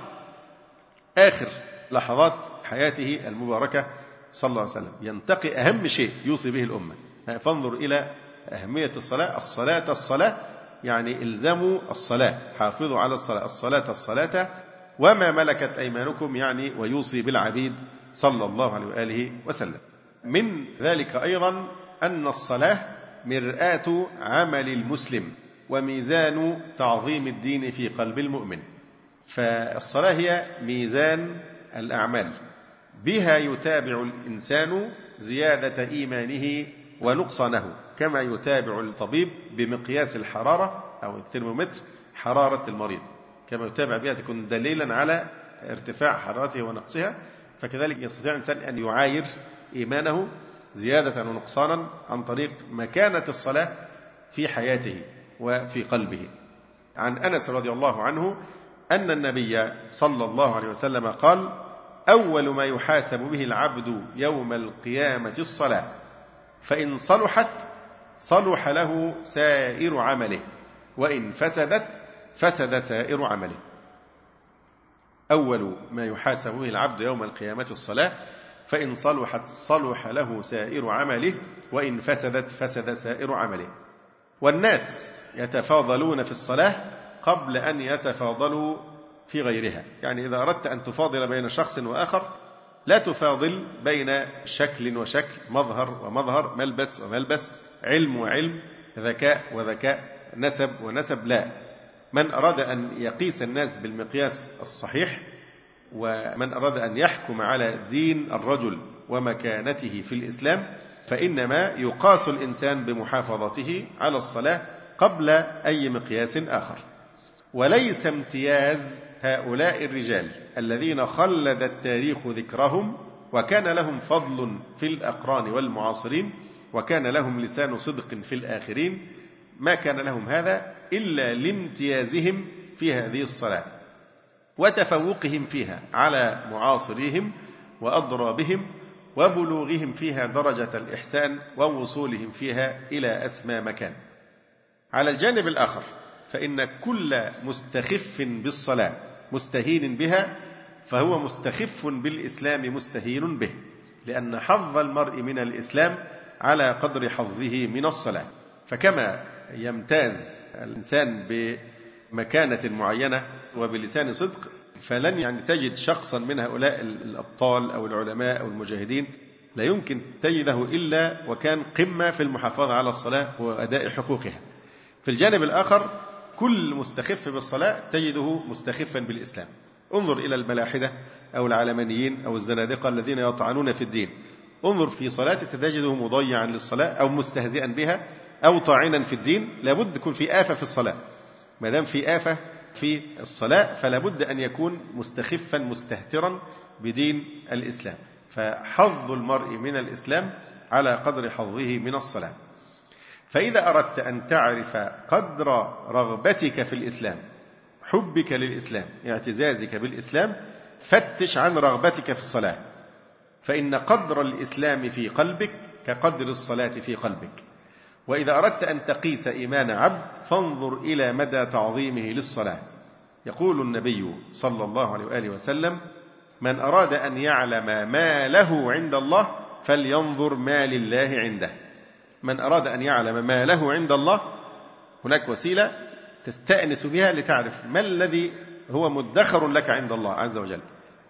آخر لحظات حياته المباركة صلى الله عليه وسلم، ينتقي أهم شيء يوصي به الأمة. فانظر إلى أهمية الصلاة. الصلاة الصلاة يعني إلزموا الصلاة، حافظوا على الصلاة. الصلاة الصلاة وما ملكت أيمانكم، يعني ويوصي بالعبيد صلى الله عليه وآله وسلم. من ذلك أيضا أن الصلاة مرآة عمل المسلم وميزان تعظيم الدين في قلب المؤمن. فالصلاة هي ميزان الأعمال، بها يتابع الإنسان زيادة إيمانه ونقصانه، كما يتابع الطبيب بمقياس الحرارة أو الثرمومتر حرارة المريض، كما يتابع بها تكون دليلا على ارتفاع حرارته ونقصها، فكذلك يستطيع الإنسان أن يعاير إيمانه زيادة ونقصانا عن طريق مكانة الصلاة في حياته وفي قلبه. عن أنس رضي الله عنه أن النبي صلى الله عليه وسلم قال: أول ما يحاسب به العبد يوم القيامة الصلاة، فإن صلحت صلح له سائر عمله، وإن فسدت فسد سائر عمله. أول ما يحاسب به العبد يوم القيامة الصلاة، فإن صلحت صلح له سائر عمله، وإن فسدت فسد سائر عمله. والناس يتفاضلون في الصلاة قبل أن يتفاضلوا في غيرها، يعني إذا أردت أن تفاضل بين شخص وآخر لا تفاضل بين شكل وشكل، مظهر ومظهر، ملبس وملبس، علم وعلم، ذكاء وذكاء، نسب ونسب، لا. من أراد أن يقيس الناس بالمقياس الصحيح، ومن أراد أن يحكم على دين الرجل ومكانته في الإسلام، فإنما يقاس الإنسان بمحافظته على الصلاة قبل أي مقياس آخر. وليس امتياز هؤلاء الرجال الذين خلد التاريخ ذكرهم وكان لهم فضل في الأقران والمعاصرين وكان لهم لسان صدق في الآخرين، ما كان لهم هذا إلا لامتيازهم في هذه الصلاة وتفوقهم فيها على معاصريهم وأضرابهم وبلوغهم فيها درجة الإحسان ووصولهم فيها إلى أسمى مكان. على الجانب الآخر فإن كل مستخف بالصلاة مستهين بها فهو مستخف بالإسلام مستهين به، لأن حظ المرء من الإسلام على قدر حظه من الصلاة. فكما يمتاز الإنسان بمكانة معينة وبلسان صدق، فلن تجد شخصا من هؤلاء الأبطال أو العلماء أو المجاهدين لا يمكن تجده إلا وكان قمة في المحافظة على الصلاة وأداء حقوقها. في الجانب الآخر كل مستخف بالصلاة تجده مستخفا بالإسلام. انظر إلى الملاحدة أو العلمانيين أو الزنادقة الذين يطعنون في الدين، انظر في صلاته تجده مضيعا للصلاة أو مستهزئا بها أو طاعنا في الدين. لابد يكون في آفة في الصلاة. ما دام في آفة في الصلاة فلا بد أن يكون مستخفا مستهترا بدين الإسلام. فحظ المرء من الإسلام على قدر حظه من الصلاة. فإذا أردت أن تعرف قدر رغبتك في الإسلام، حبك للإسلام، اعتزازك بالإسلام، فتش عن رغبتك في الصلاة، فإن قدر الإسلام في قلبك كقدر الصلاة في قلبك. وإذا أردت أن تقيس إيمان عبد فانظر إلى مدى تعظيمه للصلاة. يقول النبي صلى الله عليه وآله وسلم: من أراد أن يعلم ما له عند الله فلينظر ما لله عنده. من أراد أن يعلم ما له عند الله، هناك وسيلة تستأنس بها لتعرف ما الذي هو مدخر لك عند الله عز وجل.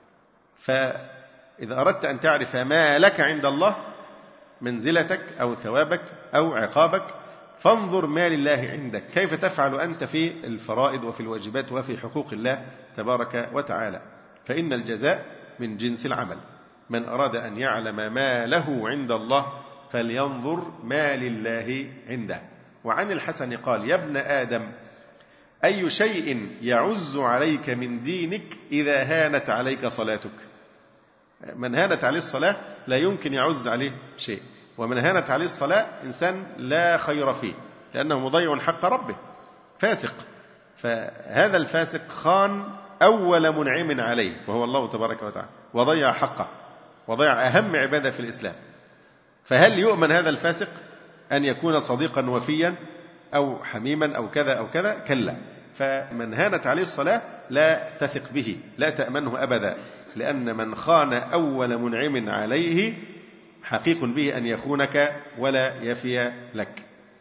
فإذا أردت أن تعرف ما لك عند الله، منزلتك أو ثوابك أو عقابك، فانظر ما لله عندك، كيف تفعل أنت في الفرائض وفي الواجبات وفي حقوق الله تبارك وتعالى، فإن الجزاء من جنس العمل. من أراد أن يعلم ما له عند الله فلينظر ما لله عنده. وعن الحسن قال: يا ابن آدم، أي شيء يعز عليك من دينك إذا هانت عليك صلاتك؟ من هانت عليه الصلاة لا يمكن يعز عليه شيء، ومن هانت عليه الصلاة إنسان لا خير فيه، لأنه مضيع حق ربه، فاسق. فهذا الفاسق خان أول منعم عليه وهو الله تبارك وتعالى، وضيع حقه، وضيع أهم عبادة في الإسلام. فهل يؤمن هذا الفاسق أن يكون صديقا وفيا أو حميما أو كذا أو كذا؟ كلا. فمن هانت عليه الصلاة لا تثق به، لا تأمنه أبدا، لأن من خان أول منعم عليه حقيق به أن يخونك ولا يفي لك.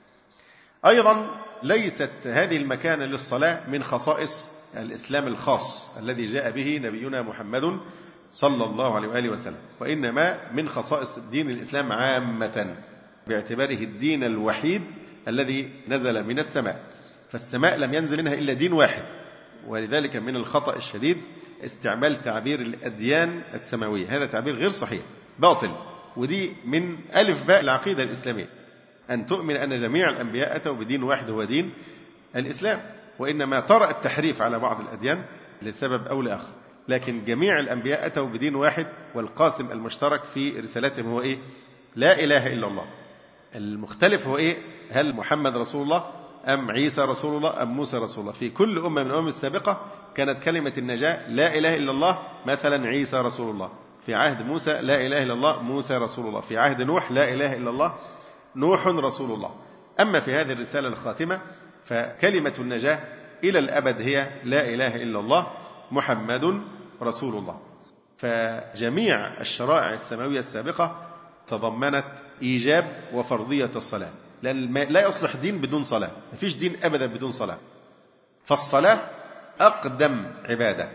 أيضا ليست هذه المكانة للصلاة من خصائص الإسلام الخاص الذي جاء به نبينا محمد صلى الله عليه وآله وسلم، وإنما من خصائص دين الإسلام عامة، باعتباره الدين الوحيد الذي نزل من السماء. فالسماء لم ينزل منها إلا دين واحد، ولذلك من الخطأ الشديد استعمال تعبير الأديان السماوية. هذا تعبير غير صحيح، باطل، ودي من ألف باء العقيدة الإسلامية، أن تؤمن أن جميع الأنبياء أتوا بدين واحد هو دين الإسلام، وإنما طرأ التحريف على بعض الأديان لسبب أو لآخر، لكن جميع الأنبياء أتوا بدين واحد، والقاسم المشترك في رسالتهم هو إيه؟ لا إله إلا الله. المختلف هو إيه؟ هل محمد رسول الله أم عيسى رسول الله أم موسى رسول الله؟ في كل أمة من الأمم السابقة كانت كلمة النجاة لا إله إلا الله، مثلا عيسى رسول الله. في عهد موسى لا إله إلا الله، موسى رسول الله. في عهد نوح لا إله إلا الله، نوح رسول الله. أما في هذه الرسالة الخاتمة فكلمة النجاة إلى الأبد هي لا إله إلا الله محمد رسول الله. فجميع الشرائع السماوية السابقة تضمنت إيجاب وفرضية الصلاة، لأن لا يصلح دين بدون صلاة، ما فيش دين أبدا بدون صلاة. فالصلاة أقدم عبادة،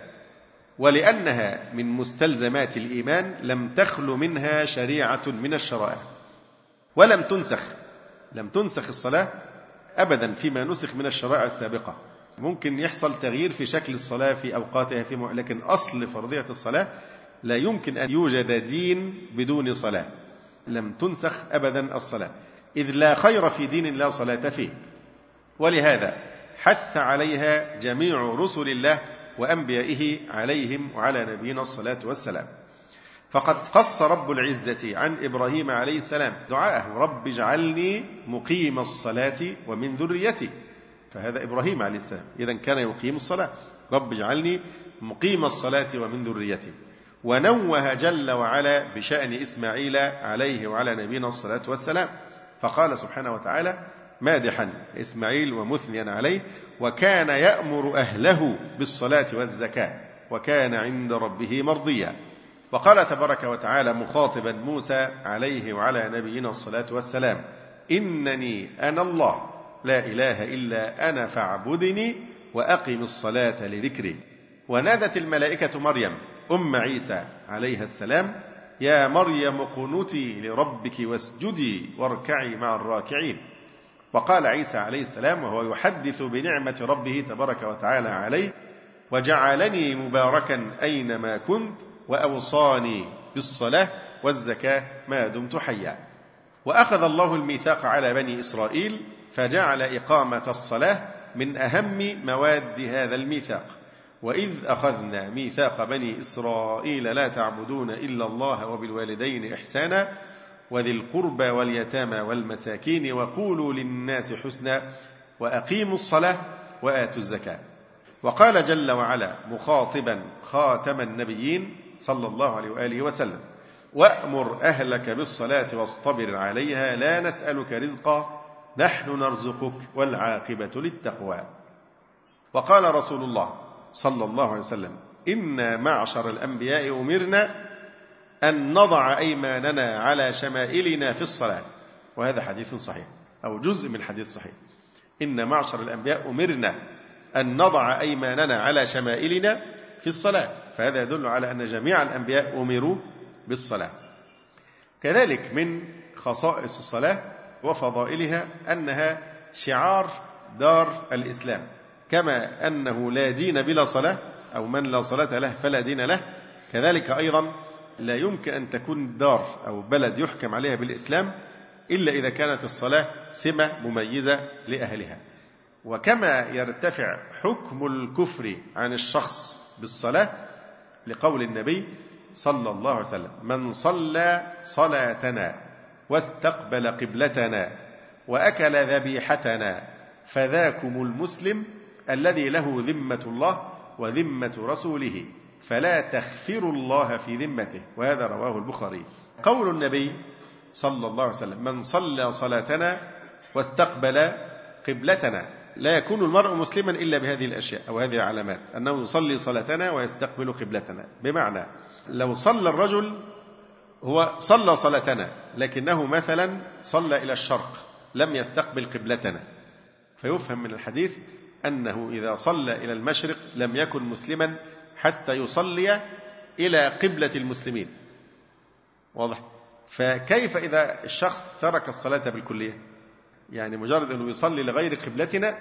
ولأنها من مستلزمات الإيمان لم تخل منها شريعة من الشرائع، ولم تنسخ. لم تنسخ الصلاة أبدا فيما نسخ من الشرائع السابقة. ممكن يحصل تغيير في شكل الصلاة في أوقاتها لكن أصل فرضية الصلاة لا يمكن أن يوجد دين بدون صلاة. لم تنسخ أبدا الصلاة، إذ لا خير في دين لا صلاة فيه. ولهذا حث عليها جميع رسل الله وأنبيائه عليهم وعلى نبينا الصلاة والسلام. فقد قص رب العزة عن إبراهيم عليه السلام دعاءه: رب اجعلني مقيم الصلاة ومن ذريتي. فهذا إبراهيم عليه السلام إذن كان يقيم الصلاة، رب اجعلني مقيم الصلاة ومن ذريتي. ونوه جل وعلا بشأن إسماعيل عليه وعلى نبينا الصلاة والسلام، فقال سبحانه وتعالى مادحا إسماعيل ومثنيا عليه: وكان يأمر أهله بالصلاة والزكاة وكان عند ربه مرضيا. وقال تبارك وتعالى مخاطبا موسى عليه وعلى نبينا الصلاة والسلام: إنني أنا الله لا إله إلا أنا فاعبدني وأقم الصلاة لذكري. ونادت الملائكة مريم أم عيسى عليها السلام يا مريم اقنتي لربك واسجدي واركعي مع الراكعين. وقال عيسى عليه السلام وهو يحدث بنعمة ربه تبارك وتعالى عليه وجعلني مباركا أينما كنت وأوصاني بالصلاة والزكاة ما دمت حيا. وأخذ الله الميثاق على بني إسرائيل فجعل إقامة الصلاة من أهم مواد هذا الميثاق. وإذ أخذنا ميثاق بني إسرائيل لا تعبدون إلا الله وبالوالدين إحسانا وذي القربى واليتامى والمساكين وقولوا للناس حسنا وأقيموا الصلاة وآتوا الزكاة. وقال جل وعلا مخاطبا خاتم النبيين صلى الله عليه وآله وسلم وأمر أهلك بالصلاة واصطبر عليها لا نسألك رزقا نحن نرزقك والعاقبة للتقوى. وقال رسول الله صلى الله عليه وسلم إنا معشر الأنبياء أمرنا أن نضع أيماننا على شمائلنا في الصلاة. وهذا حديث صحيح أو جزء من حديث صحيح. إن معشر الأنبياء أمرنا أن نضع أيماننا على شمائلنا في الصلاة. فهذا يدل على أن جميع الأنبياء أمروا بالصلاة. كذلك من خصائص الصلاة وفضائلها أنها شعار دار الإسلام. كما أنه لا دين بلا صلاة أو من لا صلاة له فلا دين له، كذلك أيضا لا يمكن أن تكون دار أو بلد يحكم عليها بالإسلام إلا إذا كانت الصلاة سمة مميزة لأهلها. وكما يرتفع حكم الكفر عن الشخص بالصلاة لقول النبي صلى الله عليه وسلم من صلى صلاتنا واستقبل قبلتنا وأكل ذبيحتنا فذاكم المسلم الذي له ذمة الله وذمة رسوله فلا تخفروا الله في ذمته. وهذا رواه البخاري. قول النبي صلى الله عليه وسلم من صلى صلاتنا واستقبل قبلتنا لا يكون المرء مسلما إلا بهذه الأشياء أو هذه العلامات أنه يصلي صلاتنا ويستقبل قبلتنا. بمعنى لو صلى الرجل هو صلى صلاتنا لكنه مثلا صلى إلى الشرق لم يستقبل قبلتنا فيفهم من الحديث أنه إذا صلى إلى المشرق لم يكن مسلما حتى يصلي إلى قبلة المسلمين. واضح؟ فكيف إذا الشخص ترك الصلاة بالكلية؟ يعني مجرد أنه يصلي لغير قبلتنا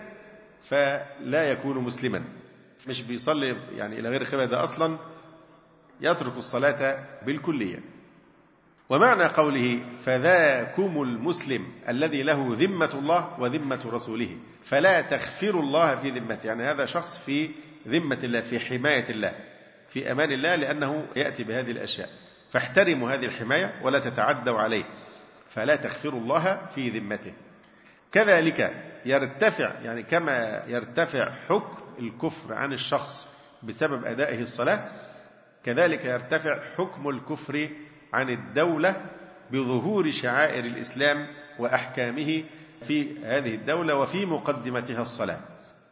فلا يكون مسلما. مش بيصلي يعني إلى غير قبلة، ده أصلا يترك الصلاة بالكلية. ومعنى قوله فذاكم المسلم الذي له ذمة الله وذمة رسوله فلا تخفروا الله في ذمته، يعني هذا شخص في ذمة الله في حماية الله في أمان الله لأنه يأتي بهذه الأشياء، فاحترموا هذه الحماية ولا تتعدوا عليه. فلا تخفروا الله في ذمته. كذلك يرتفع يعني كما يرتفع حكم الكفر عن الشخص بسبب أدائه الصلاة كذلك يرتفع حكم الكفر عن الدولة بظهور شعائر الإسلام وأحكامه في هذه الدولة وفي مقدمتها الصلاة.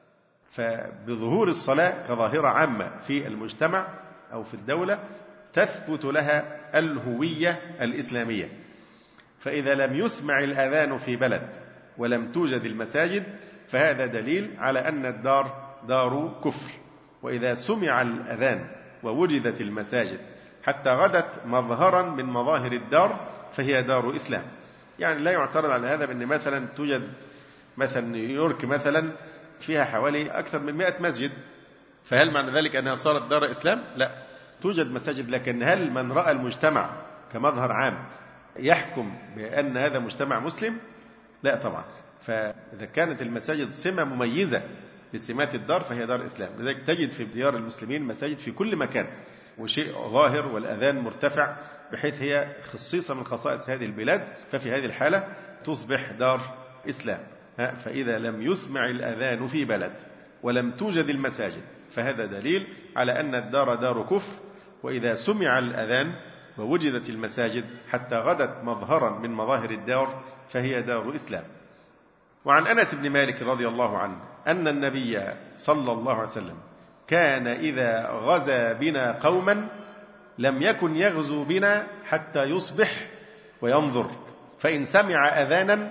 فبظهور الصلاة كظاهرة عامة في المجتمع أو في الدولة تثبت لها الهوية الإسلامية. فإذا لم يسمع الأذان في بلد ولم توجد المساجد فهذا دليل على أن الدار دار كفر. وإذا سمع الأذان ووجدت المساجد حتى غدت مظهرا من مظاهر الدار فهي دار إسلام. يعني لا يعترض على هذا بأن مثلا توجد مثلا نيويورك مثلا فيها حوالي أكثر من 100 مسجد، فهل معنى ذلك أنها صارت دار إسلام؟ لا، توجد مساجد، لكن هل من رأى المجتمع كمظهر عام يحكم بأن هذا مجتمع مسلم؟ لا طبعا. فإذا كانت المساجد سمة مميزة لسمات الدار فهي دار إسلام. لذلك تجد في ديار المسلمين مساجد في كل مكان وشيء ظاهر والأذان مرتفع بحيث هي خصيصة من خصائص هذه البلاد، ففي هذه الحالة تصبح دار إسلام. فإذا لم يسمع الأذان في بلد ولم توجد المساجد فهذا دليل على أن الدار دار كفر. وإذا سمع الأذان ووجدت المساجد حتى غدت مظهرا من مظاهر الدار فهي دار إسلام. وعن أنس بن مالك رضي الله عنه أن النبي صلى الله عليه وسلم كان إذا غزا بنا قوما لم يكن يغزو بنا حتى يصبح وينظر، فإن سمع أذانا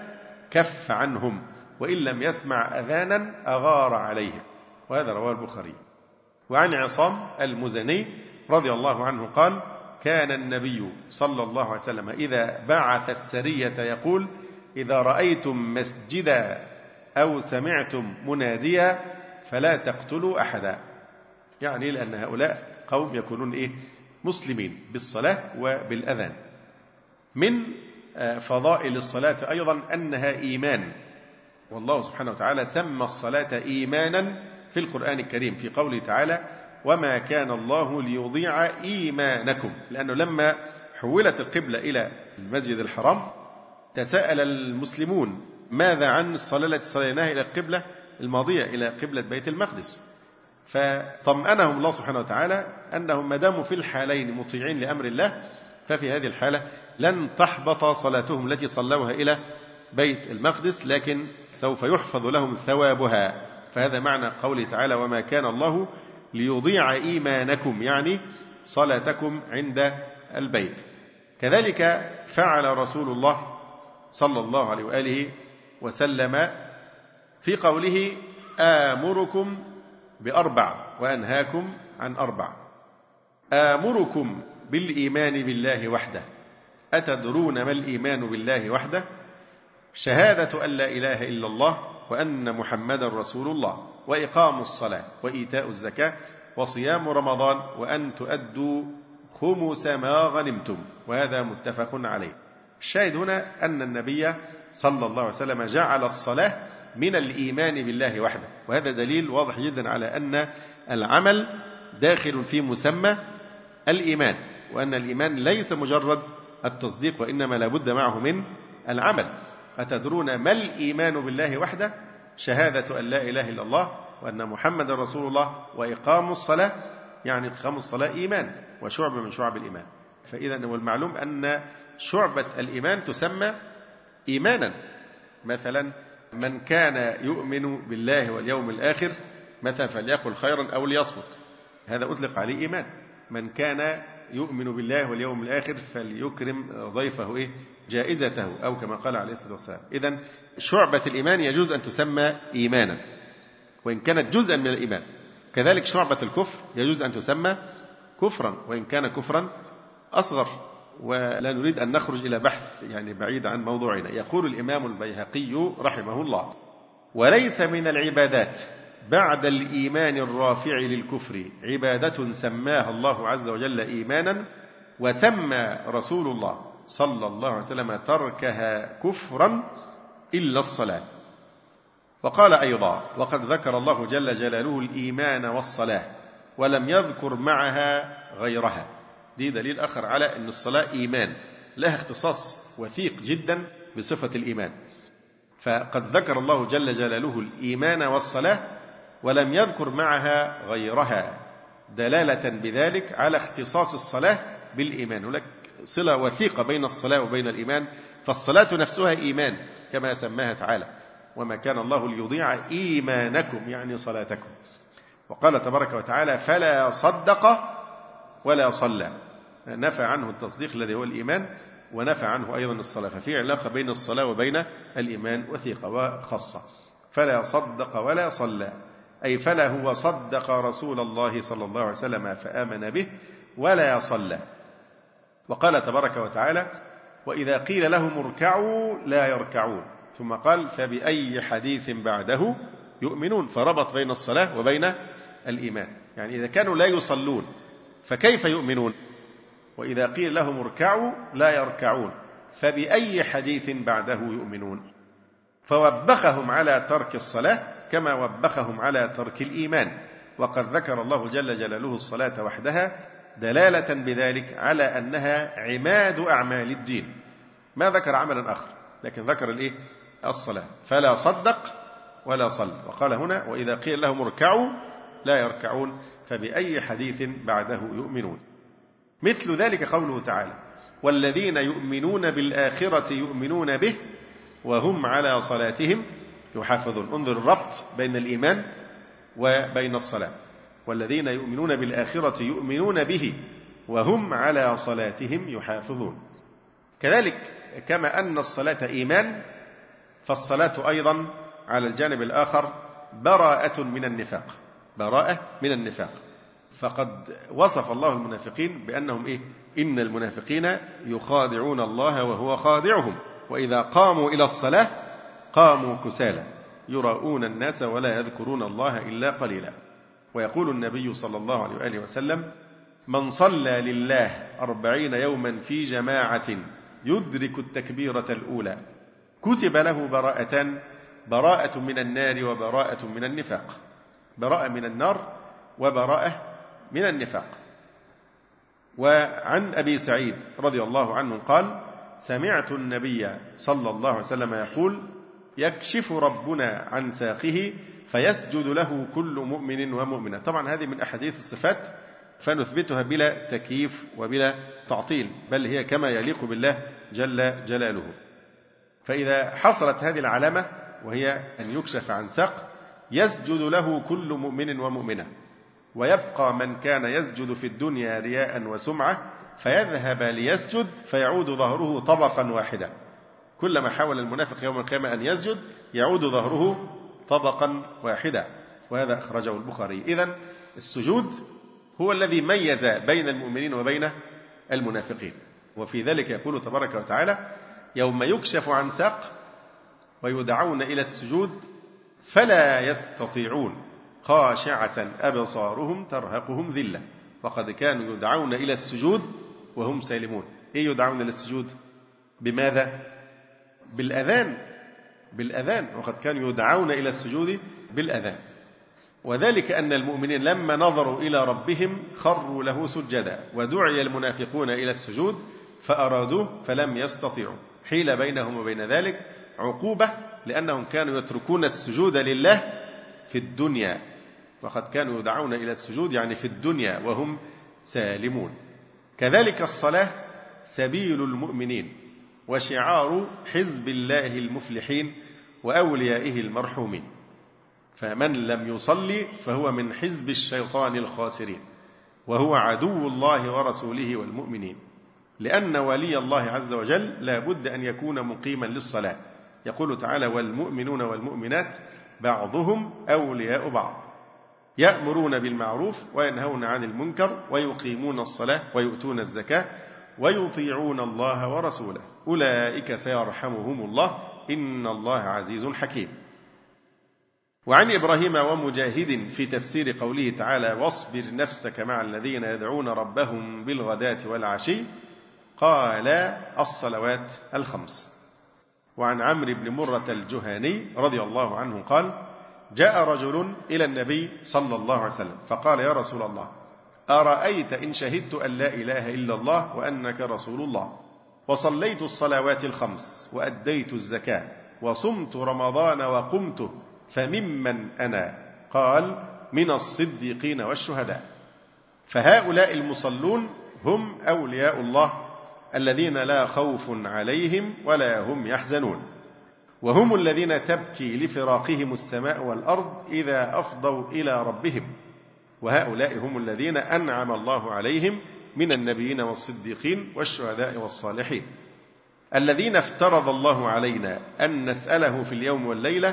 كف عنهم، وإن لم يسمع أذانا أغار عليهم. وهذا رواه البخاري. وعن عصام المزني رضي الله عنه قال: كان النبي صلى الله عليه وسلم إذا بعث السرية يقول: إذا رأيتم مسجدا أو سمعتم مناديا فلا تقتلوا أحدا. يعني لأن هؤلاء قوم يكونون مسلمين بالصلاة وبالأذان. من فضائل الصلاة أيضا أنها إيمان، والله سبحانه وتعالى سمى الصلاة إيمانا في القرآن الكريم في قوله تعالى: وما كان الله ليضيع إيمانكم. لأنه لما حولت القبلة إلى المسجد الحرام تساءل المسلمون: ماذا عن الصلاة التي صليناها إلى القبلة الماضية إلى قبلة بيت المقدس؟ فطمأنهم الله سبحانه وتعالى أنهم ما داموا في الحالين مطيعين لأمر الله ففي هذه الحالة لن تحبط صلاتهم التي صلوها إلى بيت المقدس، لكن سوف يحفظ لهم ثوابها. فهذا معنى قوله تعالى: وما كان الله ليضيع إيمانكم، يعني صلاتكم عند البيت. كذلك فعل رسول الله صلى الله عليه وآله وسلم في قوله: آمركم بأربع وأنهاكم عن أربع. آمركم بالإيمان بالله وحده. أتدرون ما الإيمان بالله وحده؟ شهادة أن لا إله إلا الله وأن محمدا رسول الله، وإقام الصلاة، وإيتاء الزكاة، وصيام رمضان، وأن تؤدوا خمس ما غنمتم. وهذا متفق عليه. الشاهد هنا أن النبي صلى الله عليه وسلم جعل الصلاة من الإيمان بالله وحده، وهذا دليل واضح جدا على أن العمل داخل في مسمى الإيمان، وأن الإيمان ليس مجرد التصديق وإنما لابد معه من العمل. أتدرون ما الإيمان بالله وحده؟ شهادة أن لا إله إلا الله وأن محمد رسول الله، وإقام الصلاة، يعني إقام الصلاة إيمان وشعب من شعب الإيمان. فإذا هو المعلوم أن شعبة الإيمان تسمى إيمانا. مثلا من كان يؤمن بالله واليوم الآخر مثلا فليقل خيرا أو ليصمت، هذا أطلق عليه إيمان. من كان يؤمن بالله واليوم الآخر فليكرم ضيفه جائزته، أو كما قال عليه الصلاة والسلام. إذن شعبة الإيمان يجوز أن تسمى إيمانا وإن كانت جزءا من الإيمان. كذلك شعبة الكفر يجوز أن تسمى كفرا وإن كان كفرا أصغر. ولا نريد أن نخرج إلى بحث بعيد عن موضوعنا. يقول الإمام البيهقي رحمه الله: وليس من العبادات بعد الإيمان الرافع للكفر عبادة سماها الله عز وجل إيمانا وسمى رسول الله صلى الله عليه وسلم تركها كفرا إلا الصلاة. وقال أيضا: وقد ذكر الله جل جلاله الإيمان والصلاة ولم يذكر معها غيرها. دي دليل آخر على أن الصلاة إيمان، لها اختصاص وثيق جدا بصفة الإيمان. فقد ذكر الله جل جلاله الإيمان والصلاة ولم يذكر معها غيرها، دلالة بذلك على اختصاص الصلاة بالإيمان. ولك صلة وثيقة بين الصلاة وبين الإيمان، فالصلاة نفسها إيمان كما سماها تعالى: وما كان الله ليضيع إيمانكم، يعني صلاتكم. وقال تبارك وتعالى: فلا صدق ولا صلى، نفى عنه التصديق الذي هو الإيمان ونفى عنه أيضا الصلاة. ففي علاقة بين الصلاة وبين الإيمان وثيقة وخاصة. فلا صدق ولا صلى، أي فلا هو صدق رسول الله صلى الله عليه وسلم فآمن به ولا صلى. وقال تبارك وتعالى: وإذا قيل لهم اركعوا لا يركعون. ثم قال: فبأي حديث بعده يؤمنون. فربط بين الصلاة وبين الإيمان. يعني إذا كانوا لا يصلون فكيف يؤمنون؟ وإذا قيل لهم اركعوا لا يركعون، فبأي حديث بعده يؤمنون. فوبخهم على ترك الصلاة كما وبخهم على ترك الإيمان. وقد ذكر الله جل جلاله الصلاة وحدها دلالة بذلك على أنها عماد أعمال الدين. ما ذكر عملا آخر، لكن ذكر الصلاة. فلا صدق ولا صل. وقال هنا: وإذا قيل لهم اركعوا لا يركعون، فبأي حديث بعده يؤمنون. مثل ذلك قوله تعالى: والذين يؤمنون بالآخرة يؤمنون به وهم على صلاتهم يحافظون. انظر الربط بين الإيمان وبين الصلاة. والذين يؤمنون بالآخرة يؤمنون به وهم على صلاتهم يحافظون. كذلك كما أن الصلاة إيمان، فالصلاة أيضا على الجانب الآخر براءة من النفاق، براءة من النفاق. فقد وصف الله المنافقين بأنهم إن المنافقين يخادعون الله وهو خادعهم، وإذا قاموا إلى الصلاة قاموا كسالى يراؤون الناس ولا يذكرون الله إلا قليلا. ويقول النبي صلى الله عليه وآله وسلم: من صلى لله 40 يوما في جماعة يدرك التكبيرة الأولى كتب له براءتان، براءة من النار وبراءة من النفاق، براءة من النار وبراءة من النفاق. وعن أبي سعيد رضي الله عنه قال: سمعت النبي صلى الله عليه وسلم يقول: يكشف ربنا عن ساقه فيسجد له كل مؤمن ومؤمنة. طبعا هذه من أحاديث الصفات فنثبتها بلا تكييف وبلا تعطيل، بل هي كما يليق بالله جل جلاله. فإذا حصلت هذه العلامة وهي أن يكشف عن ساق يسجد له كل مؤمن ومؤمنة، ويبقى من كان يسجد في الدنيا رياء وسمعة فيذهب ليسجد فيعود ظهره طبقا واحدا. كلما حاول المنافق يوم القيامة أن يسجد يعود ظهره طبقا واحدا، وهذا أخرجه البخاري. إذن السجود هو الذي ميز بين المؤمنين وبين المنافقين. وفي ذلك يقول تبارك وتعالى: يوم يكشف عن ساق ويدعون إلى السجود فلا يستطيعون خاشعة أبصارهم ترهقهم ذلة وقد كانوا يدعون إلى السجود وهم سالمون. يدعون إلى السجود بماذا؟ بالأذان، وقد كانوا يدعون إلى السجود بالأذان. وذلك أن المؤمنين لما نظروا إلى ربهم خروا له سجدا، ودعي المنافقون إلى السجود فأرادوه فلم يستطيعوا. حيل بينهم وبين ذلك عقوبة، لأنهم كانوا يتركون السجود لله في الدنيا، وقد كانوا يدعون إلى السجود يعني في الدنيا وهم سالمون. كذلك الصلاة سبيل المؤمنين وشعار حزب الله المفلحين وأوليائه المرحومين، فمن لم يصلي فهو من حزب الشيطان الخاسرين، وهو عدو الله ورسوله والمؤمنين، لأن ولي الله عز وجل لا بد أن يكون مقيما للصلاة. يقول تعالى: والمؤمنون والمؤمنات بعضهم أولياء بعض يأمرون بالمعروف وينهون عن المنكر ويقيمون الصلاة ويؤتون الزكاة ويطيعون الله ورسوله أولئك سيرحمهم الله إن الله عزيز حكيم. وعن إبراهيم ومجاهد في تفسير قوله تعالى: واصبر نفسك مع الذين يدعون ربهم بالغداة والعشي، قال: الصلوات الخمس. وعن عمرو بن مرة الجهاني رضي الله عنه قال: جاء رجل إلى النبي صلى الله عليه وسلم فقال: يا رسول الله، أرأيت إن شهدت أن لا إله إلا الله وأنك رسول الله وصليت الصلوات الخمس وأديت الزكاة وصمت رمضان وقمته فممن أنا؟ قال: من الصديقين والشهداء. فهؤلاء المصلون هم أولياء الله الذين لا خوف عليهم ولا هم يحزنون، وهم الذين تبكي لفراقهم السماء والأرض إذا أفضوا إلى ربهم، وهؤلاء هم الذين أنعم الله عليهم من النبيين والصديقين والشهداء والصالحين، الذين افترض الله علينا أن نسأله في اليوم والليلة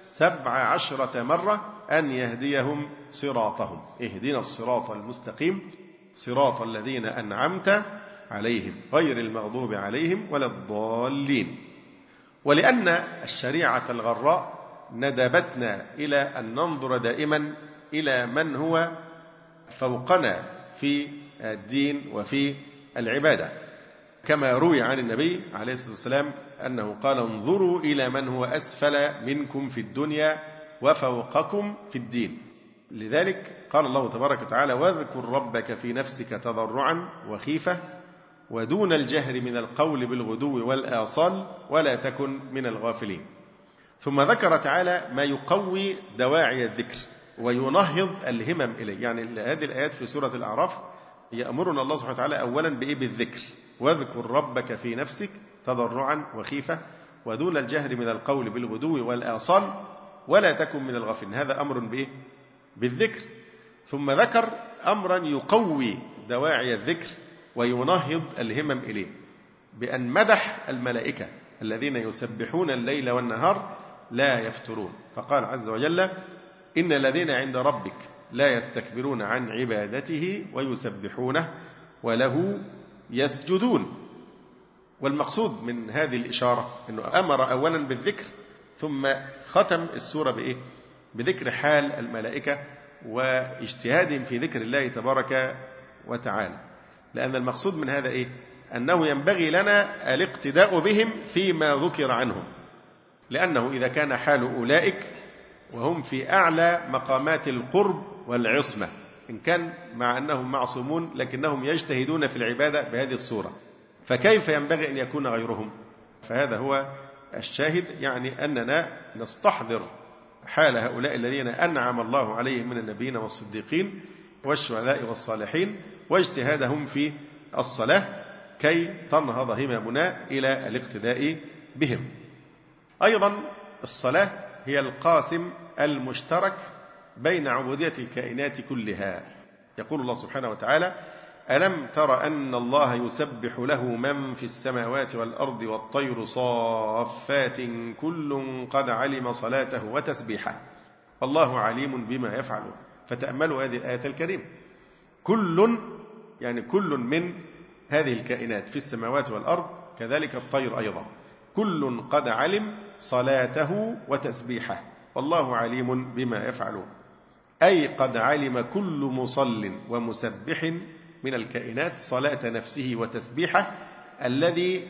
17 مرة أن يهديهم صراطهم. اهدنا الصراط المستقيم صراط الذين أنعمت عليهم غير المغضوب عليهم ولا الضالين. ولأن الشريعة الغراء ندبتنا إلى أن ننظر دائما إلى من هو فوقنا في الدين وفي العبادة، كما روي عن النبي عليه الصلاة والسلام أنه قال: انظروا إلى من هو أسفل منكم في الدنيا وفوقكم في الدين. لذلك قال الله تبارك وتعالى: واذكر ربك في نفسك تضرعا وخيفة ودون الجهر من القول بالغدو والآصال ولا تكن من الغافلين. ثم ذكر تعالى ما يقوي دواعي الذكر وينهض الهمم إليه. يعني هذه الآيات في سورة الأعراف يأمرنا الله سبحانه وتعالى أولا بالذكر: واذكر ربك في نفسك تضرعا وخيفة ودون الجهر من القول بالغدو والآصال ولا تكن من الغافلين. هذا أمر بالذكر. ثم ذكر أمرا يقوي دواعي الذكر وينهض الهمم إليه، بأن مدح الملائكة الذين يسبحون الليل والنهار لا يفترون. فقال عز وجل: إن الذين عند ربك لا يستكبرون عن عبادته ويسبحونه وله يسجدون. والمقصود من هذه الإشارة أنه أمر أولا بالذكر، ثم ختم السورة بإيه؟ بذكر حال الملائكة واجتهادهم في ذكر الله تبارك وتعالى. لأن المقصود من هذا إيه؟ أنه ينبغي لنا الاقتداء بهم فيما ذكر عنهم، لأنه إذا كان حال أولئك وهم في أعلى مقامات القرب والعصمة، إن كان مع أنهم معصومون لكنهم يجتهدون في العبادة بهذه الصورة، فكيف ينبغي أن يكون غيرهم؟ فهذا هو الشاهد، يعني أننا نستحضر حال هؤلاء الذين أنعم الله عليهم من النبيين والصديقين والشهداء والصالحين واجتهادهم في الصلاة كي تنهض هممنا إلى الاقتداء بهم. أيضا الصلاة هي القاسم المشترك بين عبودية الكائنات كلها. يقول الله سبحانه وتعالى: ألم تر أن الله يسبح له من في السماوات والأرض والطير صافات كل قد علم صلاته وتسبيحه والله عليم بما يفعلون. فتأملوا هذه الآية الكريمة، كل يعني كل من هذه الكائنات في السماوات والأرض، كذلك الطير أيضا، كل قد علم صلاته وتسبيحه والله عليم بما يفعلون. أي قد علم كل مصل ومسبح من الكائنات صلاة نفسه وتسبيحه الذي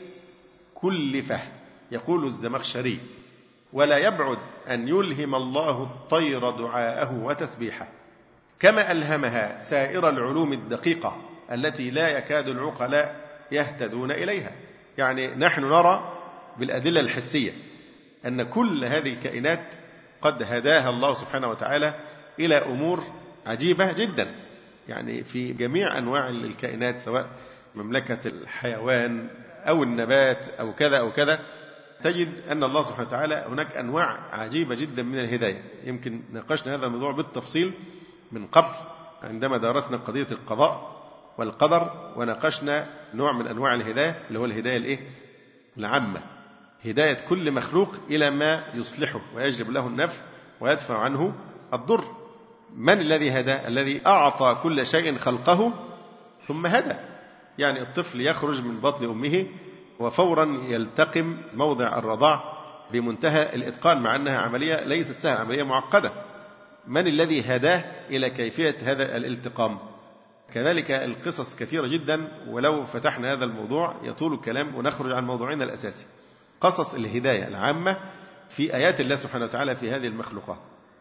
كلفه. يقول الزمخشري: ولا يبعد أن يلهم الله الطير دعاءه وتسبيحه كما ألهمها سائر العلوم الدقيقة التي لا يكاد العقلاء يهتدون إليها. يعني نحن نرى بالأدلة الحسية أن كل هذه الكائنات قد هداها الله سبحانه وتعالى إلى أمور عجيبة جدا، يعني في جميع أنواع الكائنات، سواء مملكة الحيوان أو النبات أو كذا أو كذا، تجد أن الله سبحانه وتعالى هناك أنواع عجيبة جدا من الهداية. يمكن ناقشنا هذا الموضوع بالتفصيل من قبل عندما درسنا قضية القضاء والقدر، وناقشنا نوع من أنواع الهداية اللي هو الهداية العامة، هداية كل مخلوق إلى ما يصلحه ويجلب له النفع ويدفع عنه الضر. من الذي هدى؟ الذي أعطى كل شيء خلقه ثم هدى. يعني الطفل يخرج من بطن أمه وفورا يلتقم موضع الرضاع بمنتهى الإتقان، مع أنها عملية ليست سهلة، عملية معقدة. من الذي هداه إلى كيفية هذا الالتقام؟ كذلك القصص كثيرة جدا، ولو فتحنا هذا الموضوع يطول الكلام ونخرج عن موضوعنا الأساسي. قصص الهداية العامة في آيات الله سبحانه وتعالى في هذه المخلوقات.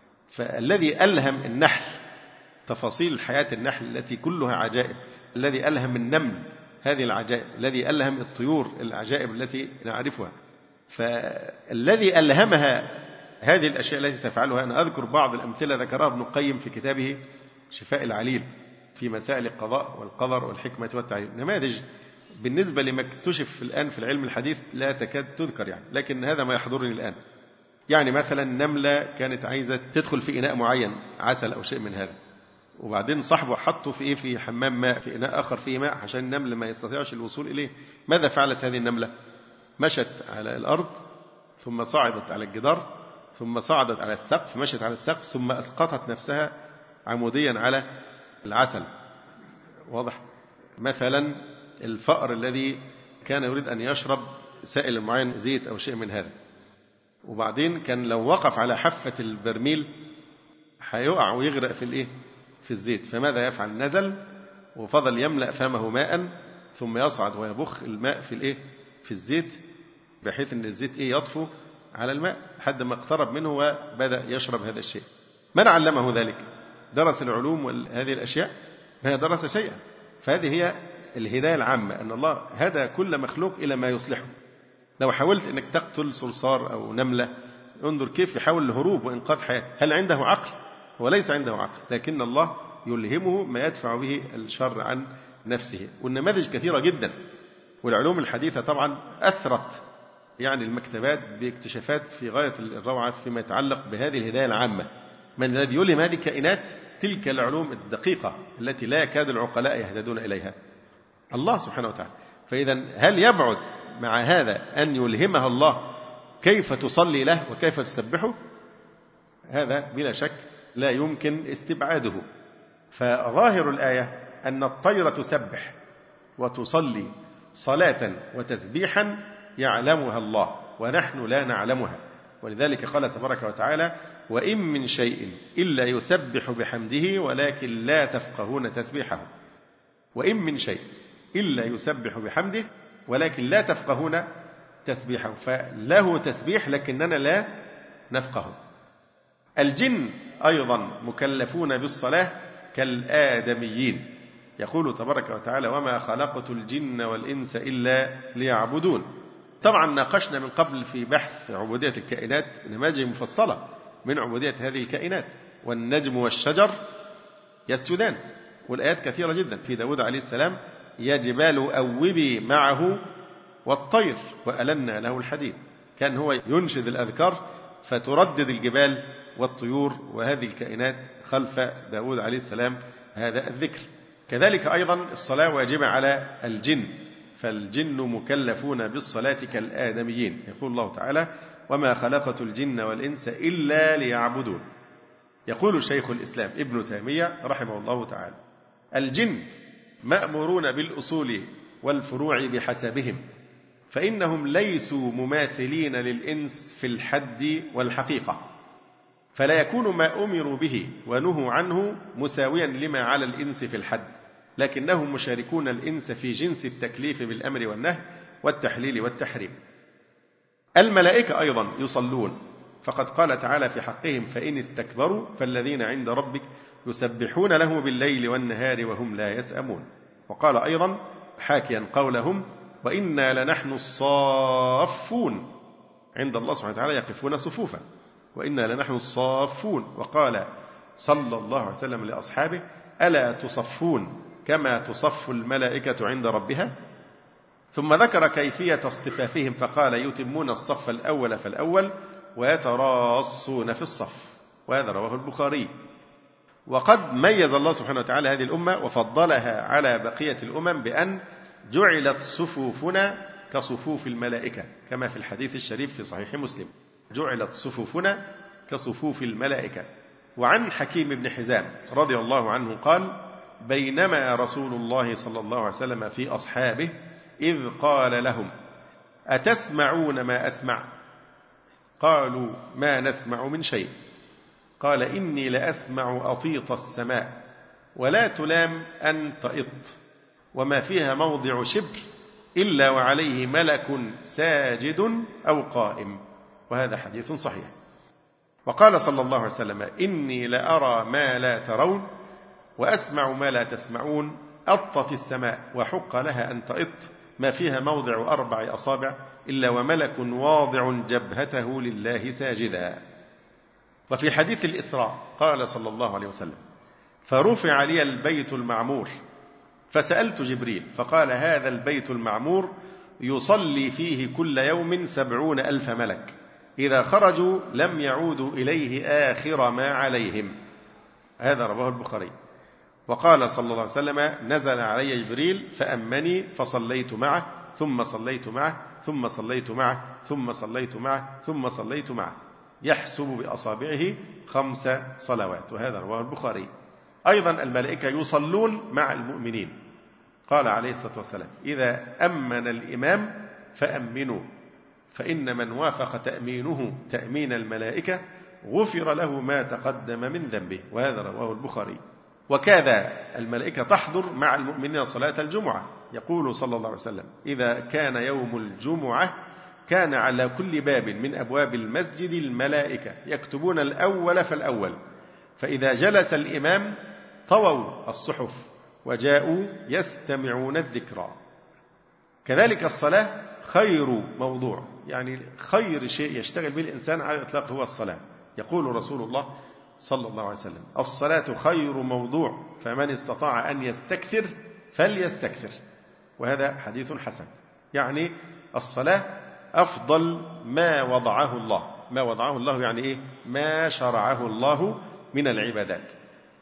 فالذي ألهم النحل تفاصيل حياة النحل التي كلها عجائب، الذي ألهم النمل هذه العجائب، الذي ألهم الطيور العجائب التي نعرفها، فالذي ألهمها هذه الأشياء التي تفعلها. أنا أذكر بعض الأمثلة ذكرها ابن القيم في كتابه شفاء العليل في مسائل القضاء والقدر والحكمة والتعليم. نماذج بالنسبة لما اكتشف الآن في العلم الحديث لا تكاد تذكر يعني، لكن هذا ما يحضرني الآن. يعني مثلا نملة كانت عايزة تدخل في إناء معين، عسل أو شيء من هذا، وبعدين صاحبه حطه في في حمام ماء، في إناء آخر فيه ماء عشان النمل ما يستطيعش الوصول إليه. ماذا فعلت هذه النملة؟ مشت على الأرض، ثم صعدت على الجدار، ثم صعدت على السقف، مشت على السقف، ثم أسقطت نفسها عموديا على العسل. واضح؟ مثلا الفأر الذي كان يريد أن يشرب سائل معين، زيت أو شيء من هذا، وبعدين كان لو وقف على حافة البرميل هيقع ويغرق في الزيت. فماذا يفعل؟ نزل وفضل يملأ فمه ماء، ثم يصعد ويبخ الماء في الزيت، بحيث أن الزيت يطفو على الماء لحد ما اقترب منه وبدأ يشرب هذا الشيء. من علمه ذلك؟ درس العلوم وهذه الأشياء؟ ما درس شيئا. فهذه هي الهداية العامة، أن الله هدى كل مخلوق إلى ما يصلحه. لو حاولت أنك تقتل صرصار أو نملة، انظر كيف يحاول الهروب وإنقاذ حياته. هل عنده عقل؟ هو ليس عنده عقل، لكن الله يلهمه ما يدفع به الشر عن نفسه. والنماذج كثيرة جدا، والعلوم الحديثة طبعا أثرت يعني المكتبات باكتشافات في غاية الروعة فيما يتعلق بهذه الهداية العامة. من الذي يلهم هذه الكائنات تلك العلوم الدقيقة التي لا يكاد العقلاء يهتدون إليها؟ الله سبحانه وتعالى. فإذا هل يبعد مع هذا أن يلهمها الله كيف تصلي له وكيف تسبحه؟ هذا بلا شك لا يمكن استبعاده. فظاهر الآية أن الطير تسبح وتصلي صلاة وتسبيحا يعلمها الله ونحن لا نعلمها، ولذلك قال تبارك وتعالى: وإن من شيء إلا يسبح بحمده ولكن لا تفقهون تسبيحه. وإن من شيء إلا يسبح بحمده ولكن لا تفقهون تسبيحه، فله تسبيح لكننا لا نفقه. الجن أيضا مكلفون بالصلاة كالآدميين، يقول تبارك وتعالى: وما خلقت الجن والإنس إلا ليعبدون. طبعا ناقشنا من قبل في بحث عبودية الكائنات نماذج مفصلة من عبودية هذه الكائنات، والنجم والشجر يسجدان، والآيات كثيرة جدا. في داود عليه السلام: يا جبال أوبي معه والطير وألنا له الحديد. كان هو ينشد الأذكار فتردد الجبال والطيور وهذه الكائنات خلف داود عليه السلام هذا الذكر. كذلك أيضا الصلاة واجبة على الجن، فالجن مكلفون بالصلاة كالآدميين. يقول الله تعالى: وما خلقت الجن والإنس إلا ليعبدون. يقول شيخ الإسلام ابن تيمية رحمه الله تعالى: الجن مأمورون بالأصول والفروع بحسبهم، فإنهم ليسوا مماثلين للإنس في الحد والحقيقة، فلا يكون ما أمروا به ونهوا عنه مساويا لما على الإنس في الحد، لكنهم مشاركون الإنس في جنس التكليف بالأمر والنهي والتحليل والتحريم. الملائكة أيضا يصلون، فقد قال تعالى في حقهم: فإن استكبروا فالذين عند ربك يسبحون له بالليل والنهار وهم لا يسأمون. وقال أيضا حاكيا قولهم: وإنا لنحن الصافون، عند الله سبحانه وتعالى يقفون صفوفا، وإنا لنحن الصافون. وقال صلى الله عليه وسلم لأصحابه: ألا تصفون كما تصف الملائكة عند ربها؟ ثم ذكر كيفية اصطفافهم فقال: يتمون الصف الأول فالأول ويتراصون في الصف. وهذا رواه البخاري. وقد ميز الله سبحانه وتعالى هذه الأمة وفضلها على بقية الأمم بأن جعلت صفوفنا كصفوف الملائكة، كما في الحديث الشريف في صحيح مسلم: جعلت صفوفنا كصفوف الملائكة. وعن حكيم بن حزام رضي الله عنه قال: بينما رسول الله صلى الله عليه وسلم في أصحابه إذ قال لهم: أتسمعون ما أسمع؟ قالوا: ما نسمع من شيء. قال: إني لأسمع أطيط السماء ولا تلام أن تئط، وما فيها موضع شبر إلا وعليه ملك ساجد أو قائم. وهذا حديث صحيح. وقال صلى الله عليه وسلم: إني لأرى ما لا ترون وأسمع ما لا تسمعون. أطت السماء وحق لها أن تئط، ما فيها موضع 4 أصابع إلا وملك واضع جبهته لله ساجدا. وفي حديث الإسراء قال صلى الله عليه وسلم: فرفع لي البيت المعمور فسألت جبريل فقال: هذا البيت المعمور يصلي فيه كل يوم 70,000 ملك، إذا خرجوا لم يعودوا إليه آخر ما عليهم. هذا رواه البخاري. وقال صلى الله عليه وسلم: نزل علي جبريل فأمني فصليت معه ثم صليت معه ثم صليت معه ثم صليت معه ثم صليت معه، يحسب بأصابعه 5 صلوات. وهذا رواه البخاري. أيضا الملائكة يصلون مع المؤمنين. قال عليه الصلاة والسلام: إذا أمن الإمام فأمنوا، فإن من وافق تأمينه تأمين الملائكة غفر له ما تقدم من ذنبه. وهذا رواه البخاري. وكذا الملائكة تحضر مع المؤمنين صلاة الجمعة. يقول صلى الله عليه وسلم: إذا كان يوم الجمعة كان على كل باب من أبواب المسجد الملائكة يكتبون الأول فالأول، فإذا جلس الإمام طووا الصحف وجاءوا يستمعون الذكرى. كذلك الصلاة خير موضوع، يعني خير شيء يشتغل به الإنسان على الإطلاق هو الصلاة. يقول رسول الله صلى الله عليه وسلم: الصلاة خير موضوع، فمن استطاع أن يستكثر فليستكثر. وهذا حديث حسن. يعني الصلاة أفضل ما وضعه الله. ما وضعه الله يعني إيه؟ ما شرعه الله من العبادات،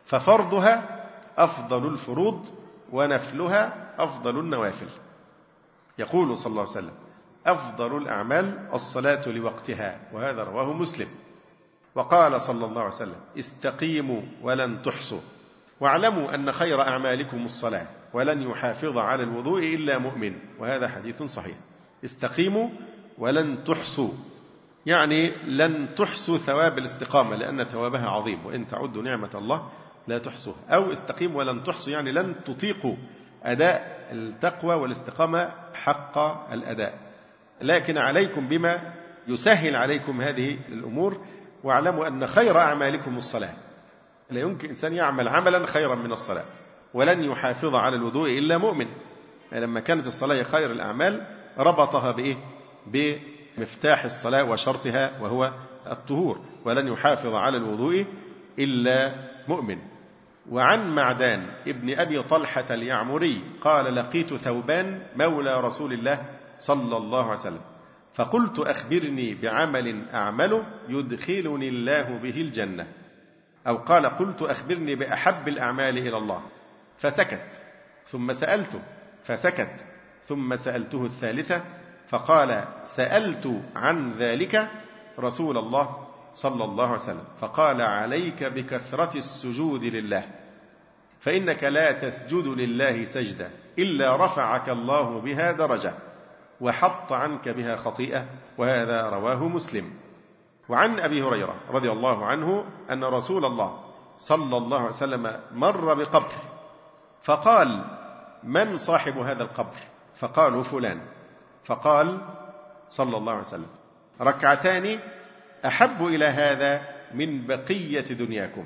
ففرضها أفضل الفروض ونفلها أفضل النوافل. يقول صلى الله عليه وسلم: أفضل الأعمال الصلاة لوقتها، وهذا رواه مسلم. وقال صلى الله عليه وسلم: استقيموا ولن تحصوا، واعلموا أن خير أعمالكم الصلاة، ولن يحافظ على الوضوء إلا مؤمن، وهذا حديث صحيح. استقيموا ولن تحصوا، يعني لن تحصوا ثواب الاستقامة، لأن ثوابها عظيم، وإن تعدوا نعمة الله لا تحصوها. أو استقيموا ولن تحصوا، يعني لن تطيقوا أداء التقوى والاستقامة حق الأداء، لكن عليكم بما يسهل عليكم هذه الأمور. واعلموا أن خير أعمالكم الصلاة، لا يمكن إنسان يعمل عملا خيرا من الصلاة. ولن يحافظ على الوضوء إلا مؤمن، يعني لما كانت الصلاة خير الأعمال ربطها بإيه؟ بمفتاح الصلاة وشرطها، وهو الطهور. ولن يحافظ على الوضوء إلا مؤمن. وعن معدان ابن أبي طلحة اليعمري قال: لقيت ثوبان مولى رسول الله صلى الله عليه وسلم، فقلت: أخبرني بعمل أعمله يدخلني الله به الجنة. أو قال: قلت: أخبرني بأحب الأعمال إلى الله، فسكت، ثم سألته فسكت، ثم سألته الثالثة، فقال: سألت عن ذلك رسول الله صلى الله عليه وسلم، فقال: عليك بكثرة السجود لله، فإنك لا تسجد لله سجدة إلا رفعك الله بها درجة وحط عنك بها خطيئة، وهذا رواه مسلم. وعن أبي هريرة رضي الله عنه أن رسول الله صلى الله عليه وسلم مر بقبر، فقال: من صاحب هذا القبر؟ فقالوا: فلان. فقال صلى الله عليه وسلم: ركعتان أحب إلى هذا من بقية دنياكم.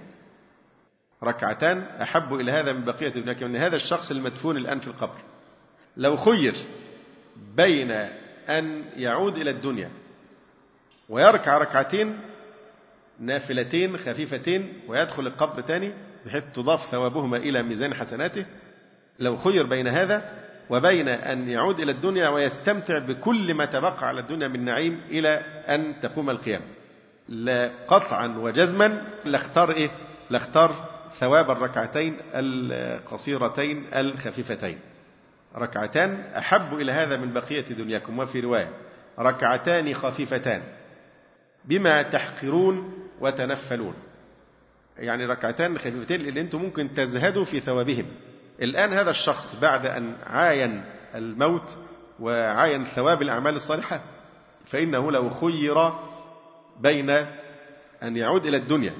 ركعتان أحب إلى هذا من بقية دنياكم، من هذا الشخص المدفون الآن في القبر لو خير بين أن يعود إلى الدنيا ويركع ركعتين نافلتين خفيفتين ويدخل القبر تاني بحيث تضاف ثوابهما إلى ميزان حسناته، لو خير بين هذا وبين أن يعود إلى الدنيا ويستمتع بكل ما تبقى على الدنيا من نعيم إلى أن تقوم القيامة، لا قطعا وجزما لاختار إيه؟ لاختار ثواب الركعتين القصيرتين الخفيفتين. ركعتان أحب إلى هذا من بقية دنياكم. وفي رواية: ركعتان خفيفتان بما تحقرون وتنفلون، يعني ركعتان خفيفتين اللي أنتم ممكن تزهدوا في ثوابهم. الآن هذا الشخص بعد أن عاين الموت وعاين ثواب الأعمال الصالحة، فإنه لو خير بين أن يعود إلى الدنيا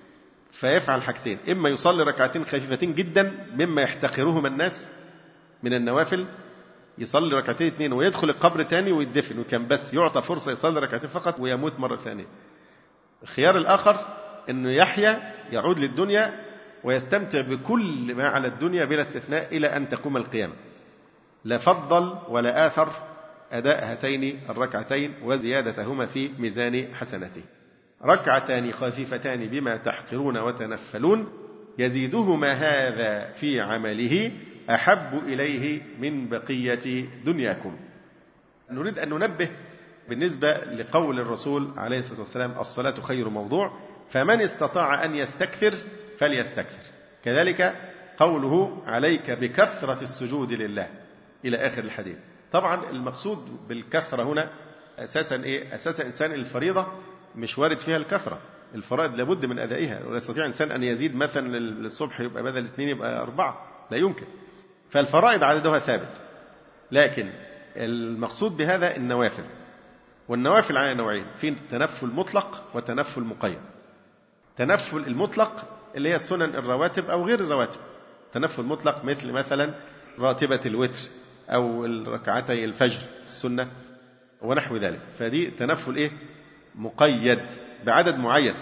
فيفعل حاجتين: إما يصلي ركعتين خفيفتين جدا مما يحتقرهما الناس من النوافل، يصلي ركعتين 2 ويدخل القبر تاني ويدفن، وكان بس يعطى فرصة يصلي ركعتين فقط ويموت مرة ثانية. الخيار الآخر أنه يحيا يعود للدنيا ويستمتع بكل ما على الدنيا بلا استثناء إلى أن تقوم القيامة. لا فضل ولا آثر أداء هاتين الركعتين وزيادتهما في ميزان حسناته. ركعتان خفيفتان بما تحقرون وتنفلون يزيدهما هذا في عمله أحب إليه من بقية دنياكم. نريد أن ننبه بالنسبة لقول الرسول عليه الصلاة والسلام: الصلاة خير موضوع، فمن استطاع أن يستكثر فليستكثر. كذلك قوله: عليك بكثرة السجود لله إلى آخر الحديث. طبعا المقصود بالكثرة هنا أساسا إيه؟ أساسا إنسان الفريضة مش وارد فيها الكثرة، الفرائض لابد من أدائها، ولا يستطيع إنسان أن يزيد مثلا الصبح يبقى بدل 2 يبقى 4، لا يمكن. فالفرائض عددها ثابت، لكن المقصود بهذا النوافل، والنوافل على نوعين: في تنفل مطلق وتنفل مقيد. تنفل المطلق اللي هي السنن الرواتب أو غير الرواتب، تنفل مطلق مثلا راتبة الوتر أو الركعتي الفجر السنة ونحو ذلك، فدي تنفل إيه؟ مقيد بعدد معين: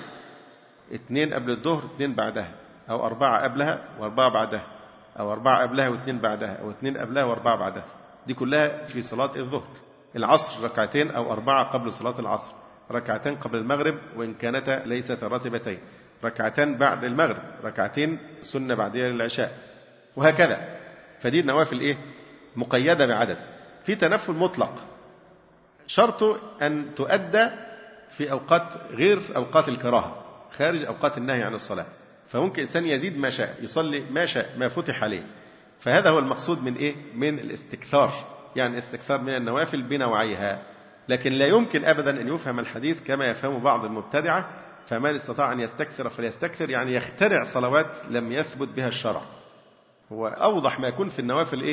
2 قبل الظهر 2 بعدها، أو 4 قبلها و4 بعدها، أو 4 قبلها و2 بعدها، أو 2 قبلها و4 بعدها. دي كلها في صلاة الظهر. العصر 2 أو 4 قبل صلاة العصر، 2 قبل المغرب وإن كانتا ليست راتبتين، 2 بعد المغرب، 2 سنة بعدها للعشاء، وهكذا. فدي النوافل إيه؟ مقيدة بعدد. في تنفل مطلق شرطه أن تؤدى في أوقات غير أوقات الكراهة، خارج أوقات النهي عن الصلاة، فممكن إنسان يزيد ما شاء، يصلي ما شاء، ما فتح عليه. فهذا هو المقصود من إيه؟ من الاستكثار، يعني الاستكثار من النوافل بنوعيها، لكن لا يمكن أبدا أن يفهم الحديث كما يفهم بعض المبتدعة، فمن استطاع أن يستكثر فليستكثر، يعني يخترع صلوات لم يثبت بها الشرع. هو أوضح ما يكون في النوافل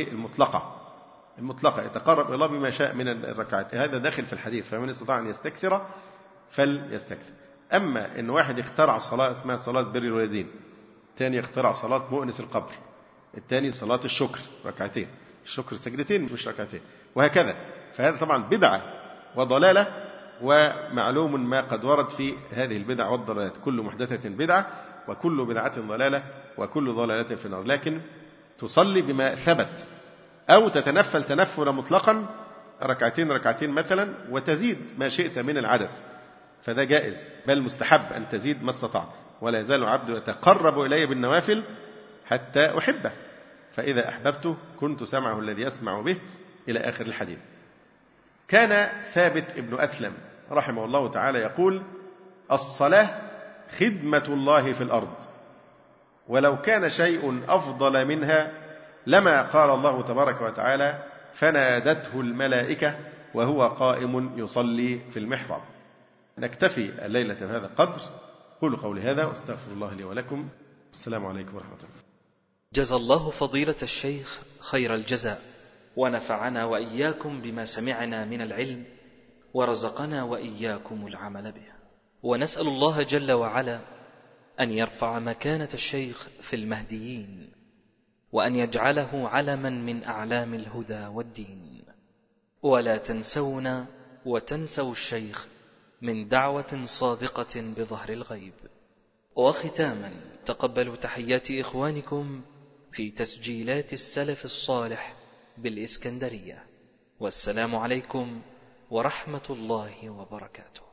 المطلقة يتقرب إلى الله بما شاء من الركعات، هذا داخل في الحديث، فمن استطاع أن يستكثر فليستكثر. أما أن واحد يخترع صلاة اسمها صلاة بر الوالدين، الثاني يخترع صلاة مؤنس القبر، الثاني صلاة الشكر ركعتين، الشكر سجدتين مش ركعتين، وهكذا، فهذا طبعا بدعة وضلالة، ومعلوم ما قد ورد في هذه البدع والضلالات، كل محدثة بدعة وكل بدعة ضلالة وكل ضلالة في النار. لكن تصلي بما ثبت، أو تتنفل تنفلا مطلقا ركعتين مثلا، وتزيد ما شئت من العدد، فده جائز، بل مستحب أن تزيد ما استطعت. ولا يزال العبد يتقرب إلي بالنوافل حتى أحبه، فإذا أحببته كنت سمعه الذي يسمع به، إلى آخر الحديث. كان ثابت ابن أسلم رحمه الله تعالى يقول: الصلاة خدمة الله في الأرض، ولو كان شيء أفضل منها لما قال الله تبارك وتعالى: فنادته الملائكة وهو قائم يصلي في المحراب. نكتفي الليلة بهذا القدر. قولوا قولي هذا واستغفر الله لي ولكم. السلام عليكم ورحمة الله. جزى الله فضيلة الشيخ خير الجزاء، ونفعنا وإياكم بما سمعنا من العلم، ورزقنا وإياكم العمل به. ونسأل الله جل وعلا أن يرفع مكانة الشيخ في المهديين، وأن يجعله علما من أعلام الهدى والدين. ولا تنسونا وتنسوا الشيخ من دعوة صادقة بظهر الغيب. وختاما، تقبلوا تحيات إخوانكم في تسجيلات السلف الصالح بالإسكندرية، والسلام عليكم ورحمة الله وبركاته.